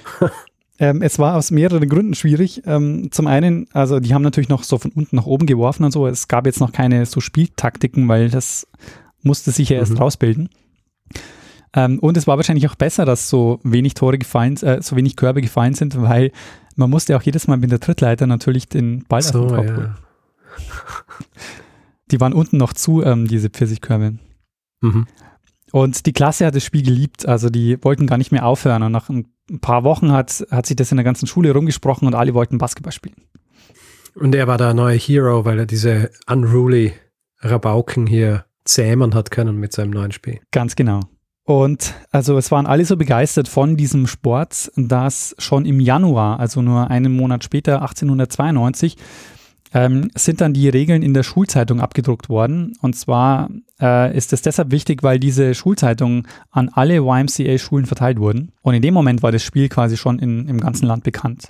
Ähm, es war aus mehreren Gründen schwierig. Ähm, zum einen, also die haben natürlich noch so von unten nach oben geworfen und so. Es gab jetzt noch keine so Spieltaktiken, weil das musste sich ja erst mhm. rausbilden. Ähm, und es war wahrscheinlich auch besser, dass so wenig Tore gefallen, äh, so wenig Körbe gefallen sind, weil man musste auch jedes Mal mit der Trittleiter natürlich den Ball so, auf den Korb ja. holen. Die waren unten noch zu, ähm, diese Pfirsichkörbe. Mhm. Und die Klasse hat das Spiel geliebt, also die wollten gar nicht mehr aufhören. Und nach ein paar Wochen hat, hat sich das in der ganzen Schule rumgesprochen und alle wollten Basketball spielen. Und er war der neue Hero, weil er diese unruly Rabauken hier zähmen hat können mit seinem neuen Spiel. Ganz genau. Und also es waren alle so begeistert von diesem Sport, dass schon im Januar, also nur einen Monat später, achtzehnhundertzweiundneunzig, ähm, sind dann die Regeln in der Schulzeitung abgedruckt worden. Und zwar äh, ist es deshalb wichtig, weil diese Schulzeitungen an alle Y M C A-Schulen verteilt wurden. Und in dem Moment war das Spiel quasi schon in, im ganzen Land bekannt.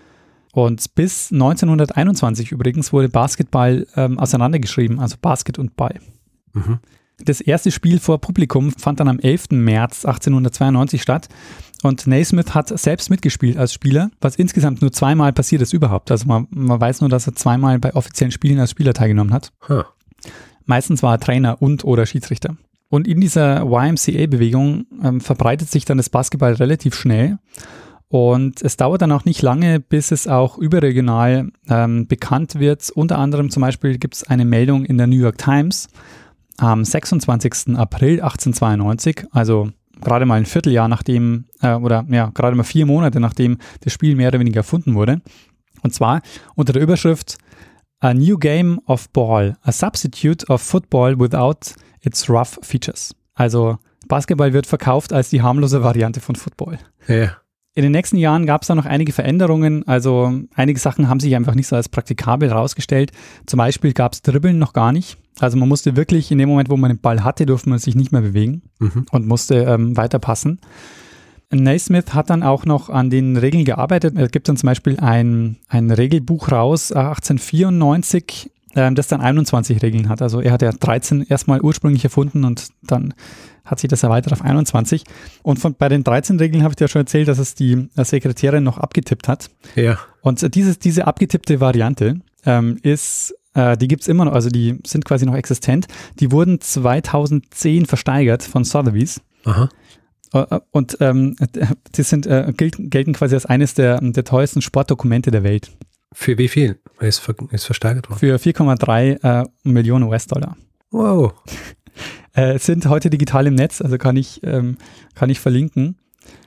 Und bis neunzehnhunderteinundzwanzig übrigens wurde Basketball ähm, auseinandergeschrieben, also Basket und Ball. Mhm. Das erste Spiel vor Publikum fand dann am elften März achtzehnhundertzweiundneunzig statt und Naismith hat selbst mitgespielt als Spieler, was insgesamt nur zweimal passiert ist überhaupt. Also man, man weiß nur, dass er zweimal bei offiziellen Spielen als Spieler teilgenommen hat. Huh. Meistens war er Trainer und oder Schiedsrichter. Und in dieser Y M C A-Bewegung ähm, verbreitet sich dann das Basketball relativ schnell. Und es dauert dann auch nicht lange, bis es auch überregional ähm, bekannt wird. Unter anderem zum Beispiel gibt es eine Meldung in der New York Times am sechsundzwanzigsten April achtzehnhundertzweiundneunzig, also gerade mal ein Vierteljahr nachdem, äh, oder ja, gerade mal vier Monate nachdem das Spiel mehr oder weniger erfunden wurde. Und zwar unter der Überschrift A New Game of Ball, a Substitute of Football without its rough features. Also Basketball wird verkauft als die harmlose Variante von Football. Ja. In den nächsten Jahren gab es da noch einige Veränderungen, also einige Sachen haben sich einfach nicht so als praktikabel herausgestellt. Zum Beispiel gab es Dribbeln noch gar nicht. Also man musste wirklich, in dem Moment, wo man den Ball hatte, durfte man sich nicht mehr bewegen mhm. und musste ähm, weiterpassen. Naismith hat dann auch noch an den Regeln gearbeitet. Es gibt dann zum Beispiel ein, ein Regelbuch raus, achtzehnhundertvierundneunzig, äh, das dann einundzwanzig Regeln hat. Also er hat ja dreizehn erstmal ursprünglich erfunden und dann hat sich das erweitert auf einundzwanzig. Und von, bei den dreizehn Regeln habe ich dir schon erzählt, dass es die Sekretärin noch abgetippt hat. Ja. Und dieses, diese abgetippte Variante ähm, ist, äh, die gibt es immer noch, also die sind quasi noch existent. Die wurden zweitausendzehn versteigert von Sotheby's. Aha. Und ähm, die sind, äh, gelten, gelten quasi als eines der, der teuersten Sportdokumente der Welt. Für wie viel ist, ver ist versteigert worden? Für vier Komma drei äh, Millionen U S-Dollar. Wow. Äh, sind heute digital im Netz, also kann ich, ähm, kann ich verlinken.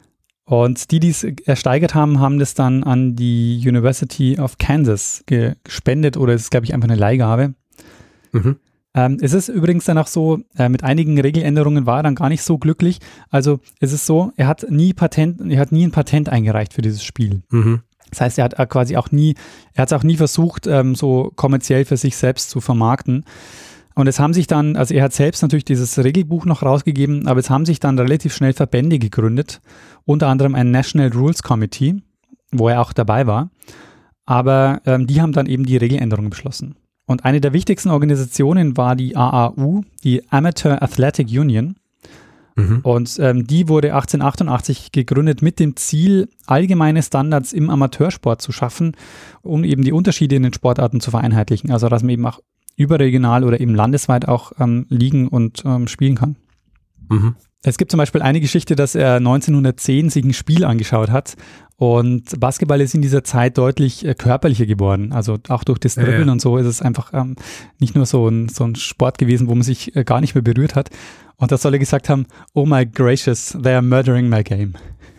Und die, die es ersteigert haben, haben das dann an die University of Kansas gespendet oder es ist, glaube ich, einfach eine Leihgabe. Mhm. Ähm, es ist übrigens dann auch so, äh, mit einigen Regeländerungen war er dann gar nicht so glücklich. Also es ist so, er hat nie Patent, er hat nie ein Patent eingereicht für dieses Spiel. Mhm. Das heißt, er hat quasi auch nie, er hat es auch nie versucht, ähm, so kommerziell für sich selbst zu vermarkten. Und es haben sich dann, also er hat selbst natürlich dieses Regelbuch noch rausgegeben, aber es haben sich dann relativ schnell Verbände gegründet, unter anderem ein National Rules Committee, wo er auch dabei war. Aber ähm, die haben dann eben die Regeländerungen beschlossen. Und eine der wichtigsten Organisationen war die A A U, die Amateur Athletic Union. Mhm. Und ähm, die wurde achtzehnhundertachtundachtzig gegründet mit dem Ziel, allgemeine Standards im Amateursport zu schaffen, um eben die Unterschiede in den Sportarten zu vereinheitlichen. Also dass man eben auch überregional oder eben landesweit auch ähm, liegen und ähm, spielen kann. Mhm. Es gibt zum Beispiel eine Geschichte, dass er neunzehnhundertzehn sich ein Spiel angeschaut hat und Basketball ist in dieser Zeit deutlich äh, körperlicher geworden. Also auch durch das Dribbeln ja, ja. und so ist es einfach ähm, nicht nur so ein, so ein Sport gewesen, wo man sich äh, gar nicht mehr berührt hat. Und da soll er gesagt haben, oh my gracious, they are murdering my game.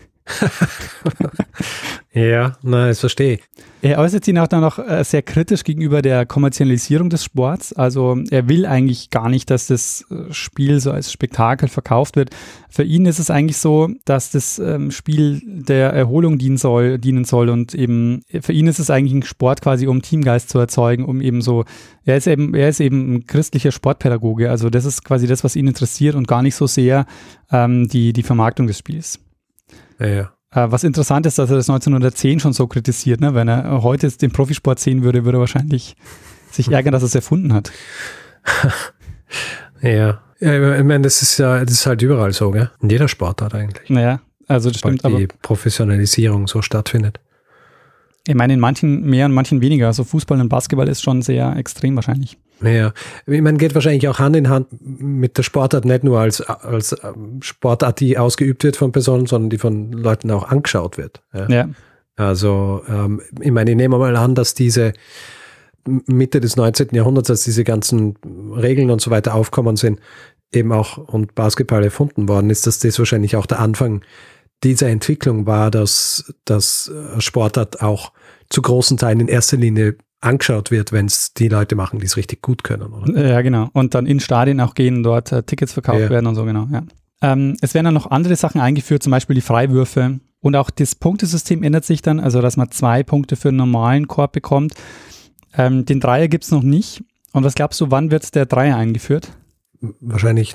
Ja, na, das verstehe ich. Er äußert sich auch dann noch äh, sehr kritisch gegenüber der Kommerzialisierung des Sports. Also er will eigentlich gar nicht, dass das Spiel so als Spektakel verkauft wird. Für ihn ist es eigentlich so, dass das ähm, Spiel der Erholung dienen soll, dienen soll und eben für ihn ist es eigentlich ein Sport quasi, um Teamgeist zu erzeugen, um eben so, er ist eben, er ist eben ein christlicher Sportpädagoge. Also das ist quasi das, was ihn interessiert und gar nicht so sehr ähm, die, die Vermarktung des Spiels. Ja, ja. Was interessant ist, dass er das neunzehnhundertzehn schon so kritisiert. Ne? Wenn er heute den Profisport sehen würde, würde er wahrscheinlich sich ärgern, dass er es erfunden hat. Ja. Ja, ich meine, das ist ja, das ist halt überall so, gell? In jeder Sportart eigentlich. Naja, also das stimmt aber. Die Professionalisierung so stattfindet. Ich meine, in manchen mehr und manchen weniger. Also Fußball und Basketball ist schon sehr extrem wahrscheinlich. Ja, ich meine, geht wahrscheinlich auch Hand in Hand mit der Sportart, nicht nur als, als Sportart, die ausgeübt wird von Personen, sondern die von Leuten auch angeschaut wird. Ja. ja. Also, ähm, ich meine, ich nehme mal an, dass diese Mitte des neunzehnten Jahrhunderts, als diese ganzen Regeln und so weiter aufkommen sind, eben auch und Basketball erfunden worden ist, dass das wahrscheinlich auch der Anfang dieser Entwicklung war, dass das Sportart auch zu großen Teilen in erster Linie angeschaut wird, wenn es die Leute machen, die es richtig gut können, oder? Ja, genau. Und dann in Stadien auch gehen, dort äh, Tickets verkauft ja. werden und so, genau. Ja. Ähm, es werden dann noch andere Sachen eingeführt, zum Beispiel die Freiwürfe. Und auch das Punktesystem ändert sich dann, also dass man zwei Punkte für einen normalen Korb bekommt. Ähm, den Dreier gibt es noch nicht. Und was glaubst du, wann wird der Dreier eingeführt? Wahrscheinlich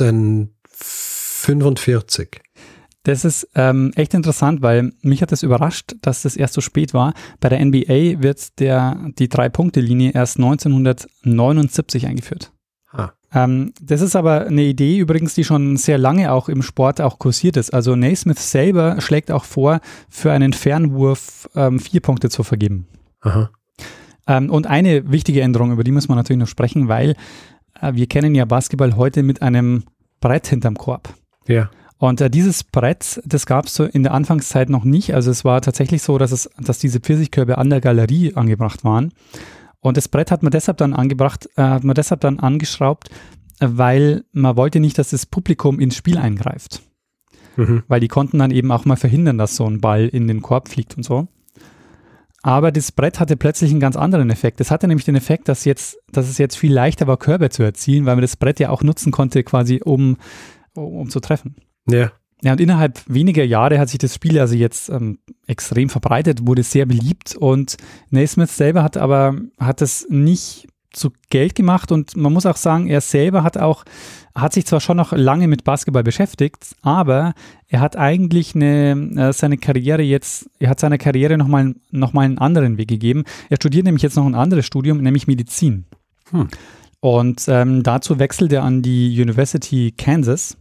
neunzehnhundertfünfundvierzig. Das ist ähm, echt interessant, weil mich hat das überrascht, dass das erst so spät war. Bei der N B A wird der, die Drei-Punkte-Linie erst neunzehnhundertneunundsiebzig eingeführt. Ah. Ähm, das ist aber eine Idee übrigens, die schon sehr lange auch im Sport auch kursiert ist. Also Naismith selber schlägt auch vor, für einen Fernwurf ähm, vier Punkte zu vergeben. Aha. Ähm, und eine wichtige Änderung, über die muss man natürlich noch sprechen, weil äh, wir kennen ja Basketball heute mit einem Brett hinterm Korb. Ja. Und äh, dieses Brett, das gab es so in der Anfangszeit noch nicht. Also es war tatsächlich so, dass es, dass diese Pfirsichkörbe an der Galerie angebracht waren. Und das Brett hat man deshalb dann angebracht, äh, hat man deshalb dann angeschraubt, äh, weil man wollte nicht, dass das Publikum ins Spiel eingreift. Mhm. Weil die konnten dann eben auch mal verhindern, dass so ein Ball in den Korb fliegt und so. Aber das Brett hatte plötzlich einen ganz anderen Effekt. Es hatte nämlich den Effekt, dass, jetzt, dass es jetzt viel leichter war, Körbe zu erzielen, weil man das Brett ja auch nutzen konnte, quasi um um zu treffen. Ja. Ja, und innerhalb weniger Jahre hat sich das Spiel also jetzt ähm, extrem verbreitet, wurde sehr beliebt und Naismith selber hat aber hat es nicht zu Geld gemacht und man muss auch sagen, er selber hat auch, hat sich zwar schon noch lange mit Basketball beschäftigt, aber er hat eigentlich eine, äh, seine Karriere jetzt, er hat seiner Karriere nochmal noch mal einen anderen Weg gegeben. Er studiert nämlich jetzt noch ein anderes Studium, nämlich Medizin. Hm. Und ähm, dazu wechselt er an die University Kansas,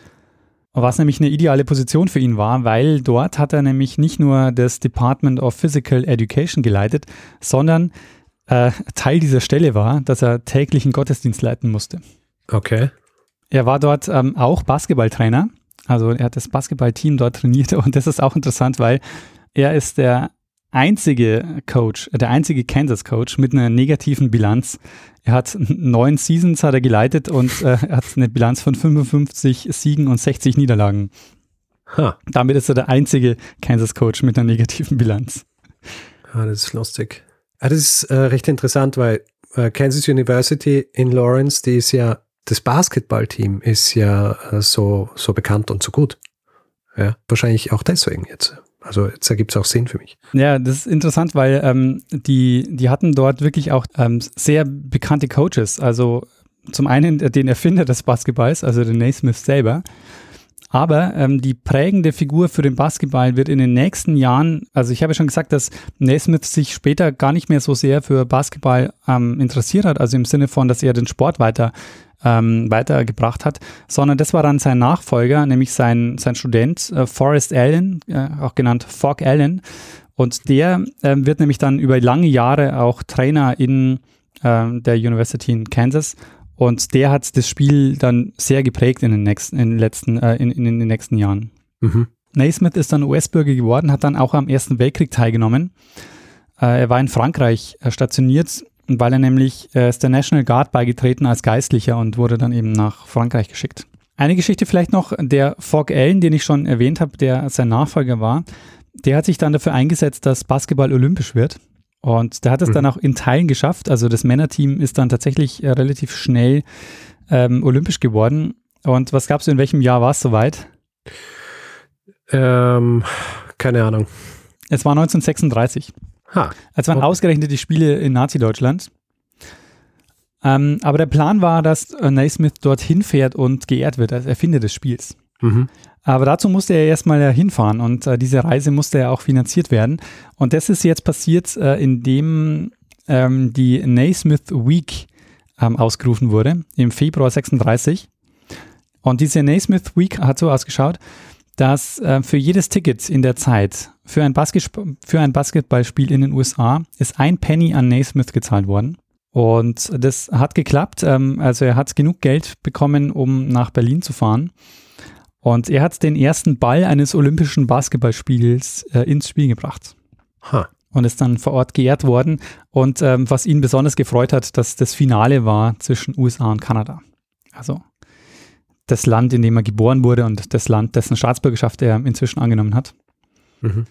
was nämlich eine ideale Position für ihn war, weil dort hat er nämlich nicht nur das Department of Physical Education geleitet, sondern äh, Teil dieser Stelle war, dass er täglich einen Gottesdienst leiten musste. Okay. Er war dort ähm, auch Basketballtrainer, also er hat das Basketballteam dort trainiert und das ist auch interessant, weil er ist der einzige Coach, der einzige Kansas-Coach mit einer negativen Bilanz. Er hat neun Seasons hat er geleitet und äh, er hat eine Bilanz von fünfundfünfzig Siegen und sechzig Niederlagen. Huh. Damit ist er der einzige Kansas-Coach mit einer negativen Bilanz. Ah, das ist lustig. Ah, das ist äh, recht interessant, weil äh, Kansas University in Lawrence, die ist ja, das Basketballteam ist ja äh, so, so bekannt und so gut. Ja, wahrscheinlich auch deswegen jetzt. Also jetzt ergibt es auch Sinn für mich. Ja, das ist interessant, weil ähm, die, die hatten dort wirklich auch ähm, sehr bekannte Coaches. Also zum einen den Erfinder des Basketballs, also den Naismith selber. Aber ähm, die prägende Figur für den Basketball wird in den nächsten Jahren, also ich habe ja schon gesagt, dass Naismith sich später gar nicht mehr so sehr für Basketball ähm, interessiert hat, also im Sinne von, dass er den Sport weiter ähm, weitergebracht hat, sondern das war dann sein Nachfolger, nämlich sein, sein Student äh, Forrest Allen, äh, auch genannt Phog Allen. Und der äh, wird nämlich dann über lange Jahre auch Trainer in äh, der University in Kansas. Und der hat das Spiel dann sehr geprägt in den nächsten, in den letzten, äh, in, in den nächsten Jahren. Mhm. Naismith ist dann U S-Bürger geworden, hat dann auch am Ersten Weltkrieg teilgenommen. Äh, er war in Frankreich äh, stationiert, weil er nämlich äh, ist der National Guard beigetreten als Geistlicher und wurde dann eben nach Frankreich geschickt. Eine Geschichte vielleicht noch, der Phog Allen, den ich schon erwähnt habe, der sein Nachfolger war, der hat sich dann dafür eingesetzt, dass Basketball olympisch wird. Und der hat es mhm. dann auch in Teilen geschafft. Also das Männerteam ist dann tatsächlich äh, relativ schnell ähm, olympisch geworden. Und was gab's, in welchem Jahr war es soweit? Ähm, keine Ahnung. Es war neunzehnhundertsechsunddreißig. Ha. Es waren okay. ausgerechnet die Spiele in Nazi-Deutschland. Ähm, aber der Plan war, dass äh, Naismith dorthin fährt und geehrt wird als Erfinder des Spiels. Mhm. Aber dazu musste er erstmal hinfahren und äh, diese Reise musste ja auch finanziert werden. Und das ist jetzt passiert, äh, indem ähm, die Naismith Week ähm, ausgerufen wurde, im Februar sechsunddreißig. Und diese Naismith Week hat so ausgeschaut, dass äh, für jedes Ticket in der Zeit für ein, Basket- für ein Basketballspiel in den U S A ist ein Penny an Naismith gezahlt worden. Und das hat geklappt. Ähm, also er hat genug Geld bekommen, um nach Berlin zu fahren. Und er hat den ersten Ball eines olympischen Basketballspiels äh, ins Spiel gebracht. Huh. Und ist dann vor Ort geehrt worden. Und ähm, was ihn besonders gefreut hat, dass das Finale war zwischen U S A und Kanada. Also das Land, in dem er geboren wurde und das Land, dessen Staatsbürgerschaft er inzwischen angenommen hat. Mhm.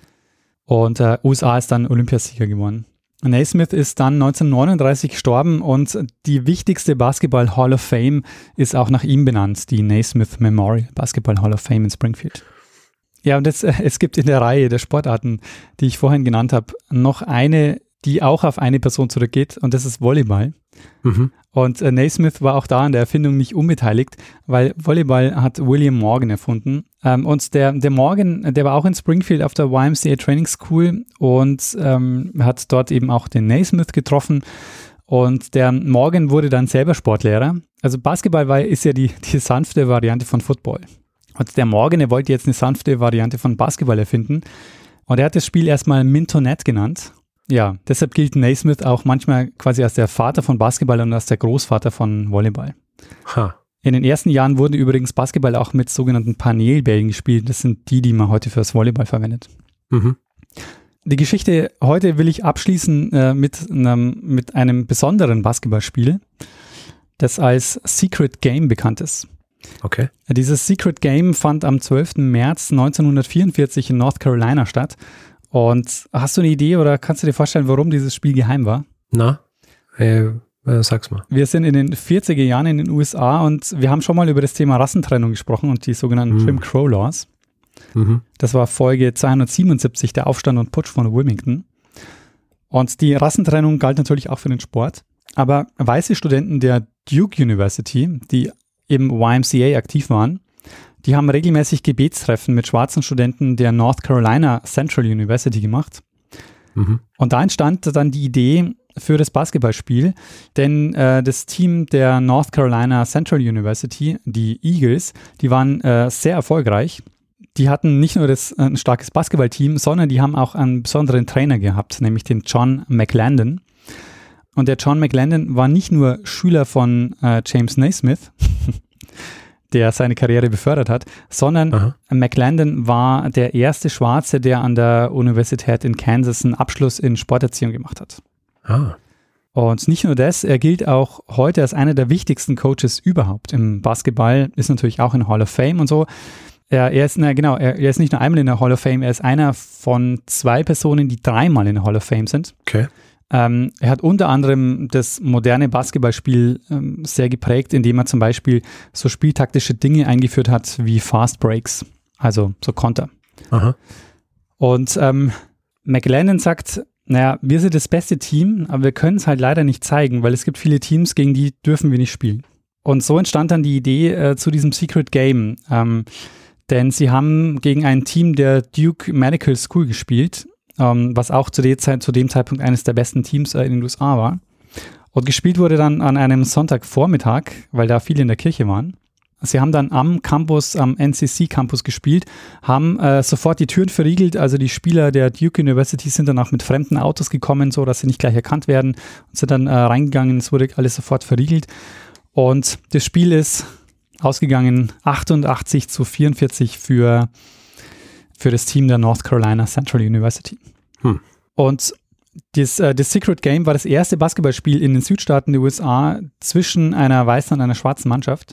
Und äh, U S A ist dann Olympiasieger geworden. Naismith ist dann neunzehnhundertneununddreißig gestorben und die wichtigste Basketball Hall of Fame ist auch nach ihm benannt, die Naismith Memorial Basketball Hall of Fame in Springfield. Ja, und jetzt, es gibt in der Reihe der Sportarten, die ich vorhin genannt habe, noch eine, die auch auf eine Person zurückgeht und das ist Volleyball. Mhm. Und äh, Naismith war auch da an der Erfindung nicht unbeteiligt, weil Volleyball hat William Morgan erfunden. Ähm, und der, der Morgan, der war auch in Springfield auf der Y M C A Training School und ähm, hat dort eben auch den Naismith getroffen. Und der Morgan wurde dann selber Sportlehrer. Also Basketball war, ist ja die, die sanfte Variante von Football. Und der Morgan, der wollte jetzt eine sanfte Variante von Basketball erfinden. Und er hat das Spiel erstmal Mintonette genannt. Ja, deshalb gilt Naismith auch manchmal quasi als der Vater von Basketball und als der Großvater von Volleyball. Ha. In den ersten Jahren wurde übrigens Basketball auch mit sogenannten Panelbällen gespielt. Das sind die, die man heute fürs Volleyball verwendet. Mhm. Die Geschichte heute will ich abschließen äh, mit, einem, mit einem besonderen Basketballspiel, das als Secret Game bekannt ist. Okay. Dieses Secret Game fand am zwölften März neunzehnhundertvierundvierzig in North Carolina statt. Und hast du eine Idee oder kannst du dir vorstellen, warum dieses Spiel geheim war? Na, äh, Äh, sag's mal. Wir sind in den vierziger Jahren in den U S A und wir haben schon mal über das Thema Rassentrennung gesprochen und die sogenannten mhm. Jim Crow Laws. Mhm. Das war Folge zweihundertsiebenundsiebzig, der Aufstand und Putsch von Wilmington. Und die Rassentrennung galt natürlich auch für den Sport. Aber weiße Studenten der Duke University, die im Y M C A aktiv waren, die haben regelmäßig Gebetstreffen mit schwarzen Studenten der North Carolina Central University gemacht. Mhm. Und da entstand dann die Idee für das Basketballspiel, denn äh, das Team der North Carolina Central University, die Eagles, die waren äh, sehr erfolgreich. Die hatten nicht nur das, ein starkes Basketballteam, sondern die haben auch einen besonderen Trainer gehabt, nämlich den John McLendon. Und der John McLendon war nicht nur Schüler von äh, James Naismith, der seine Karriere befördert hat, sondern Aha. McLendon war der erste Schwarze, der an der Universität in Kansas einen Abschluss in Sporterziehung gemacht hat. Ah. Und nicht nur das, er gilt auch heute als einer der wichtigsten Coaches überhaupt im Basketball, ist natürlich auch in Hall of Fame und so. Er, er ist, na, genau, er, er ist nicht nur einmal in der Hall of Fame, er ist einer von zwei Personen, die dreimal in der Hall of Fame sind. Okay. Ähm, er hat unter anderem das moderne Basketballspiel ähm, sehr geprägt, indem er zum Beispiel so spieltaktische Dinge eingeführt hat wie Fast Breaks, also so Konter. Aha. Und ähm, McLendon sagt, naja, wir sind das beste Team, aber wir können es halt leider nicht zeigen, weil es gibt viele Teams, gegen die dürfen wir nicht spielen. Und so entstand dann die Idee äh, zu diesem Secret Game, ähm, denn sie haben gegen ein Team der Duke Medical School gespielt, Um, was auch zu, Zeit, zu dem Zeitpunkt eines der besten Teams äh, in den U S A war. Und gespielt wurde dann an einem Sonntagvormittag, weil da viele in der Kirche waren. Sie haben dann am Campus, am N C C-Campus gespielt, haben äh, sofort die Türen verriegelt. Also die Spieler der Duke University sind dann auch mit fremden Autos gekommen, so dass sie nicht gleich erkannt werden und sind dann äh, reingegangen. Es wurde alles sofort verriegelt. Und das Spiel ist ausgegangen achtundachtzig zu vierundvierzig für für das Team der North Carolina Central University. Hm. Und das, äh, das Secret Game war das erste Basketballspiel in den Südstaaten der U S A zwischen einer weißen und einer schwarzen Mannschaft.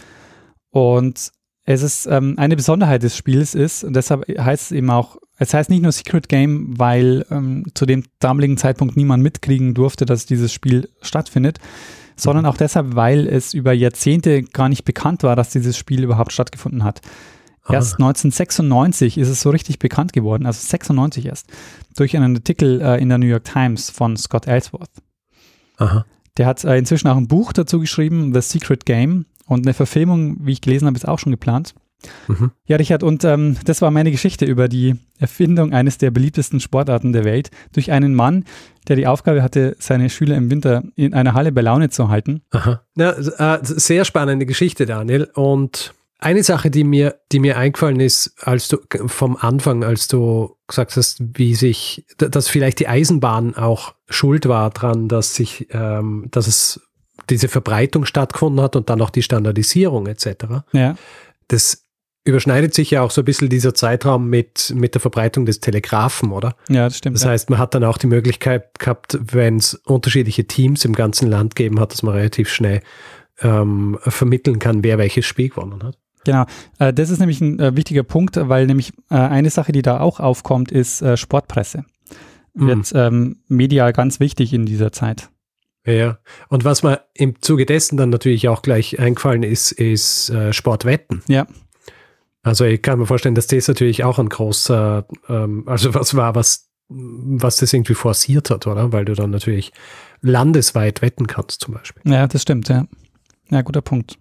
Und es ist ähm, eine Besonderheit des Spiels ist, und deshalb heißt es eben auch, es heißt nicht nur Secret Game, weil ähm, zu dem damaligen Zeitpunkt niemand mitkriegen durfte, dass dieses Spiel stattfindet, sondern auch deshalb, weil es über Jahrzehnte gar nicht bekannt war, dass dieses Spiel überhaupt stattgefunden hat. Erst ah. neunzehnhundertsechsundneunzig ist es so richtig bekannt geworden, also sechsundneunzig erst, durch einen Artikel äh, in der New York Times von Scott Ellsworth. Aha. Der hat äh, inzwischen auch ein Buch dazu geschrieben, The Secret Game, und eine Verfilmung, wie ich gelesen habe, ist auch schon geplant. Mhm. Ja, Richard, und ähm, das war meine Geschichte über die Erfindung eines der beliebtesten Sportarten der Welt durch einen Mann, der die Aufgabe hatte, seine Schüler im Winter in einer Halle bei Laune zu halten. Aha. Ja, äh, sehr spannende Geschichte, Daniel, und eine Sache, die mir, die mir eingefallen ist, als du vom Anfang, als du gesagt hast, wie sich, dass vielleicht die Eisenbahn auch schuld war dran, dass sich, ähm, dass es diese Verbreitung stattgefunden hat und dann auch die Standardisierung et cetera. Ja. Das überschneidet sich ja auch so ein bisschen dieser Zeitraum mit, mit der Verbreitung des Telegraphen, oder? Ja, das stimmt. Das ja. heißt, man hat dann auch die Möglichkeit gehabt, wenn es unterschiedliche Teams im ganzen Land gegeben hat, dass man relativ schnell ähm, vermitteln kann, wer welches Spiel gewonnen hat. Genau, äh, das ist nämlich ein äh, wichtiger Punkt, weil nämlich äh, eine Sache, die da auch aufkommt, ist äh, Sportpresse. Wird mhm. ähm, medial ganz wichtig in dieser Zeit. Ja, und was mir im Zuge dessen dann natürlich auch gleich eingefallen ist, ist äh, Sportwetten. Ja. Also ich kann mir vorstellen, dass das natürlich auch ein großer, ähm, also was war, was, was das irgendwie forciert hat, oder? Weil du dann natürlich landesweit wetten kannst zum Beispiel. Ja, das stimmt, ja. Ja, guter Punkt.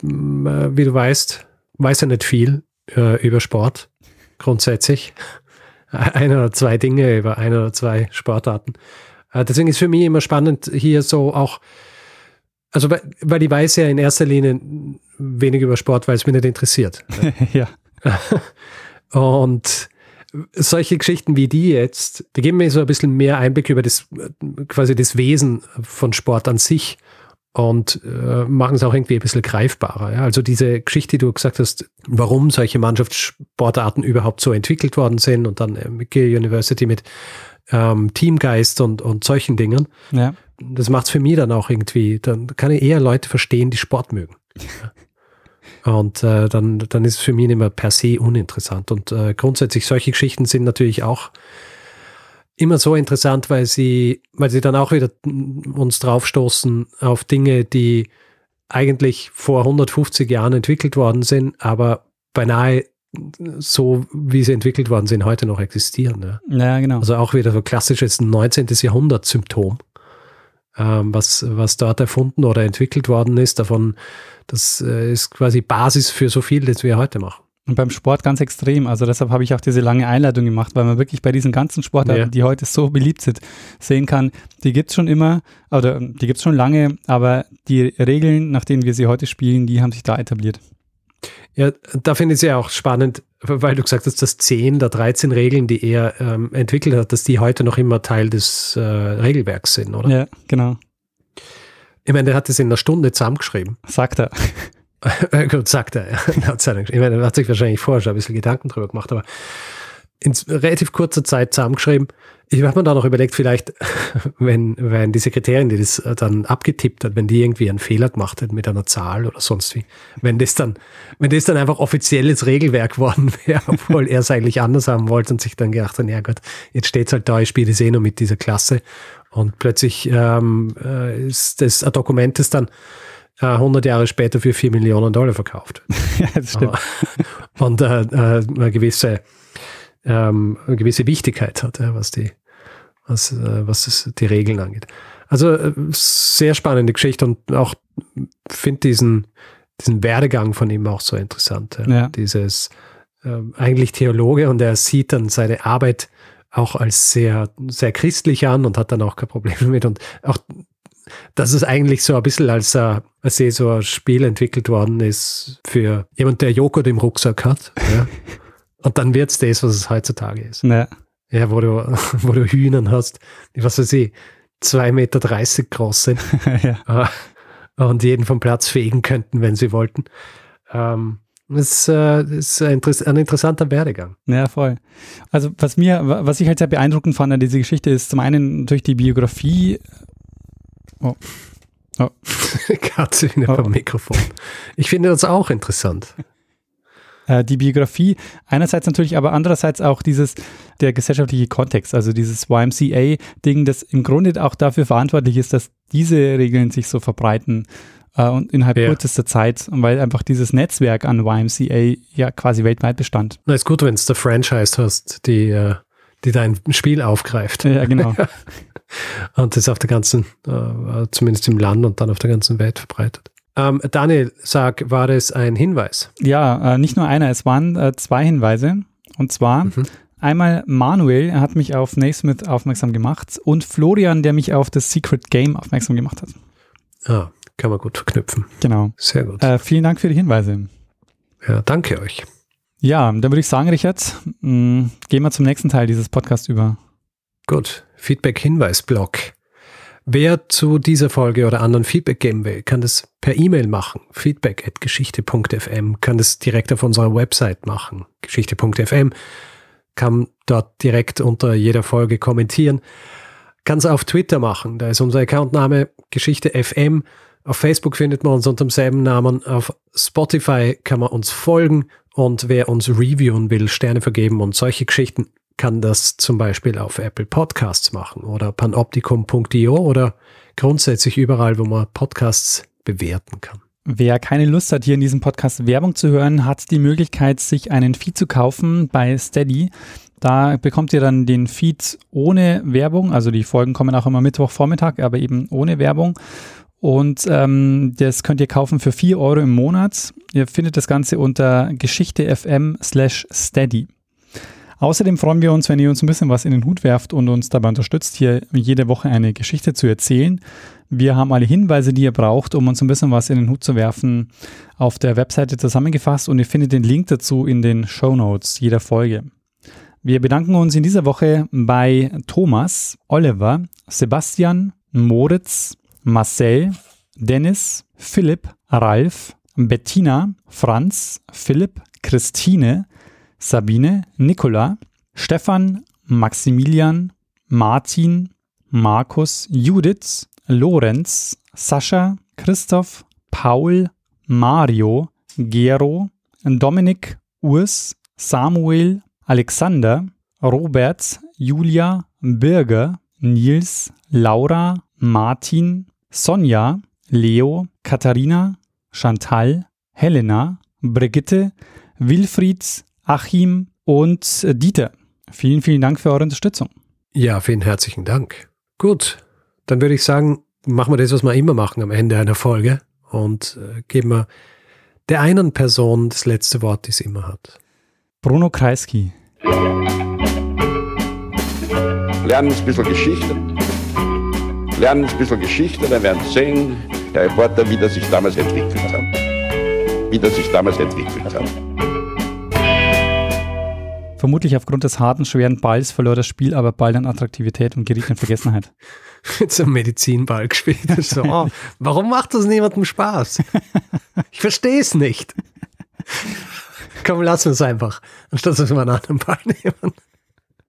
Wie du weißt, weiß er nicht viel äh, über Sport, grundsätzlich. Ein oder zwei Dinge über ein oder zwei Sportarten. Äh, deswegen ist für mich immer spannend, hier so auch, also weil, weil ich weiß ja in erster Linie wenig über Sport, weil es mich nicht interessiert. Ja. Und solche Geschichten wie die jetzt, die geben mir so ein bisschen mehr Einblick über das, quasi das Wesen von Sport an sich. Und äh, machen es auch irgendwie ein bisschen greifbarer. Ja? Also diese Geschichte, die du gesagt hast, warum solche Mannschaftssportarten überhaupt so entwickelt worden sind und dann äh, McGill University mit ähm, Teamgeist und, und solchen Dingen, ja. Das macht es für mich dann auch irgendwie, dann kann ich eher Leute verstehen, die Sport mögen. Und äh, dann, dann ist es für mich nicht mehr per se uninteressant. Und äh, grundsätzlich solche Geschichten sind natürlich auch immer so interessant, weil sie, weil sie dann auch wieder uns draufstoßen auf Dinge, die eigentlich vor hundertfünfzig Jahren entwickelt worden sind, aber beinahe so, wie sie entwickelt worden sind, heute noch existieren. Ja, ja genau. Also auch wieder so klassisches neunzehnten. Jahrhundert-Symptom, ähm, was, was dort erfunden oder entwickelt worden ist. Davon, das äh, ist quasi Basis für so viel, das wir heute machen. Und beim Sport ganz extrem. Also deshalb habe ich auch diese lange Einleitung gemacht, weil man wirklich bei diesen ganzen Sportarten, ja. die heute so beliebt sind, sehen kann, die gibt es schon immer, oder die gibt es schon lange, aber die Regeln, nach denen wir sie heute spielen, die haben sich da etabliert. Ja, da finde ich es ja auch spannend, weil du gesagt hast, dass zehn der dreizehn Regeln, die er ähm, entwickelt hat, dass die heute noch immer Teil des äh, Regelwerks sind, oder? Ja, genau. Ich meine, der hat es in einer Stunde zusammengeschrieben. Sagt er. Gut, sagt er. Ja. Ich meine, er hat sich wahrscheinlich vorher schon ein bisschen Gedanken drüber gemacht, aber in relativ kurzer Zeit zusammengeschrieben. Ich habe mir da noch überlegt, vielleicht, wenn, wenn die Sekretärin, die das dann abgetippt hat, wenn die irgendwie einen Fehler gemacht hat mit einer Zahl oder sonst wie, wenn das dann, wenn das dann einfach offizielles Regelwerk worden wäre, obwohl er es eigentlich anders haben wollte und sich dann gedacht hat, ja Gott, jetzt steht es halt da, ich spiele das eh nur mit dieser Klasse und plötzlich ähm, ist das ein Dokument, das dann äh, hundert Jahre später für vier Millionen Dollar verkauft wird. Ja, das stimmt. Und äh, äh, eine gewisse Ähm, eine gewisse Wichtigkeit hat, ja, was die, was, äh, was das, die Regeln angeht. Also äh, sehr spannende Geschichte und auch finde diesen, diesen Werdegang von ihm auch so interessant. Ja. Ja. Dieses äh, eigentlich Theologe und er sieht dann seine Arbeit auch als sehr, sehr christlich an und hat dann auch kein Problem damit und auch dass es eigentlich so ein bisschen als, äh, als so ein Spiel entwickelt worden ist für jemand, der Joghurt im Rucksack hat. Ja. Und dann wird es das, was es heutzutage ist. Ja, ja wo, du, wo du Hühnern hast, die, was weiß ich, zwei Meter dreißig groß sind ja. und jeden vom Platz fegen könnten, wenn sie wollten. Ähm, das äh, ist ein, ein interessanter Werdegang. Ja, voll. Also was mir, was ich halt sehr beeindruckend fand an dieser Geschichte ist zum einen durch die Biografie. Oh. Oh. Katze in oh. vom Mikrofon. Ich finde das auch interessant. Die Biografie einerseits natürlich, aber andererseits auch dieses, der gesellschaftliche Kontext, also dieses Y M C A-Ding, das im Grunde auch dafür verantwortlich ist, dass diese Regeln sich so verbreiten äh, und innerhalb ja. kürzester Zeit, weil einfach dieses Netzwerk an Y M C A ja quasi weltweit bestand. Na, ist gut, wenn es der Franchise hast, die, die dein Spiel aufgreift. Ja, genau. Und das auf der ganzen, äh, zumindest im Land und dann auf der ganzen Welt verbreitet. Ähm, Daniel, sag, war das ein Hinweis? Ja, äh, nicht nur einer, es waren äh, zwei Hinweise. Und zwar mhm. einmal Manuel, er hat mich auf Naismith aufmerksam gemacht und Florian, der mich auf das Secret Game aufmerksam gemacht hat. Ah, kann man gut verknüpfen. Genau. Sehr gut. Äh, vielen Dank für die Hinweise. Ja, danke euch. Ja, dann würde ich sagen, Richard, mh, gehen wir zum nächsten Teil dieses Podcasts über. Gut, Feedback-Hinweis-Blog. Wer zu dieser Folge oder anderen Feedback geben will, kann das per E-Mail machen. feedback at geschichte punkt f m, kann das direkt auf unserer Website machen. geschichte punkt f m, kann dort direkt unter jeder Folge kommentieren. Kann es auf Twitter machen, da ist unser Accountname Geschichte F M. Auf Facebook findet man uns unter demselben Namen. Auf Spotify kann man uns folgen und wer uns reviewen will, Sterne vergeben und solche Geschichten, kann das zum Beispiel auf Apple Podcasts machen oder panoptikum punkt i o oder grundsätzlich überall, wo man Podcasts bewerten kann. Wer keine Lust hat, hier in diesem Podcast Werbung zu hören, hat die Möglichkeit, sich einen Feed zu kaufen bei Steady. Da bekommt ihr dann den Feed ohne Werbung, also die Folgen kommen auch immer Mittwochvormittag, aber eben ohne Werbung. Und ähm, das könnt ihr kaufen für vier Euro im Monat. Ihr findet das Ganze unter geschichte.fm slash steady. Außerdem freuen wir uns, wenn ihr uns ein bisschen was in den Hut werft und uns dabei unterstützt, hier jede Woche eine Geschichte zu erzählen. Wir haben alle Hinweise, die ihr braucht, um uns ein bisschen was in den Hut zu werfen, auf der Webseite zusammengefasst und ihr findet den Link dazu in den Shownotes jeder Folge. Wir bedanken uns in dieser Woche bei Thomas, Oliver, Sebastian, Moritz, Marcel, Dennis, Philipp, Ralf, Bettina, Franz, Philipp, Christine, Sabine, Nicola, Stefan, Maximilian, Martin, Markus, Judith, Lorenz, Sascha, Christoph, Paul, Mario, Gero, Dominik, Urs, Samuel, Alexander, Robert, Julia, Birger, Nils, Laura, Martin, Sonja, Leo, Katharina, Chantal, Helena, Brigitte, Wilfried, Achim und Dieter. Vielen, vielen Dank für eure Unterstützung. Ja, vielen herzlichen Dank. Gut, dann würde ich sagen, machen wir das, was wir immer machen am Ende einer Folge und äh, geben wir der einen Person das letzte Wort, die es immer hat. Bruno Kreisky. Lernen ein bisschen Geschichte. Lernen ein bisschen Geschichte, dann werden Sie sehen, der Reporter, wie das sich damals entwickelt hat. Wie das sich damals entwickelt hat. Vermutlich aufgrund des harten, schweren Balls verlor das Spiel aber bald an Attraktivität und geriet in Vergessenheit. Mit so einem Medizinball gespielt. So, oh, warum macht das niemandem Spaß? Ich verstehe es nicht. Komm, lassen wir es einfach, anstatt dass wir einen anderen Ball nehmen.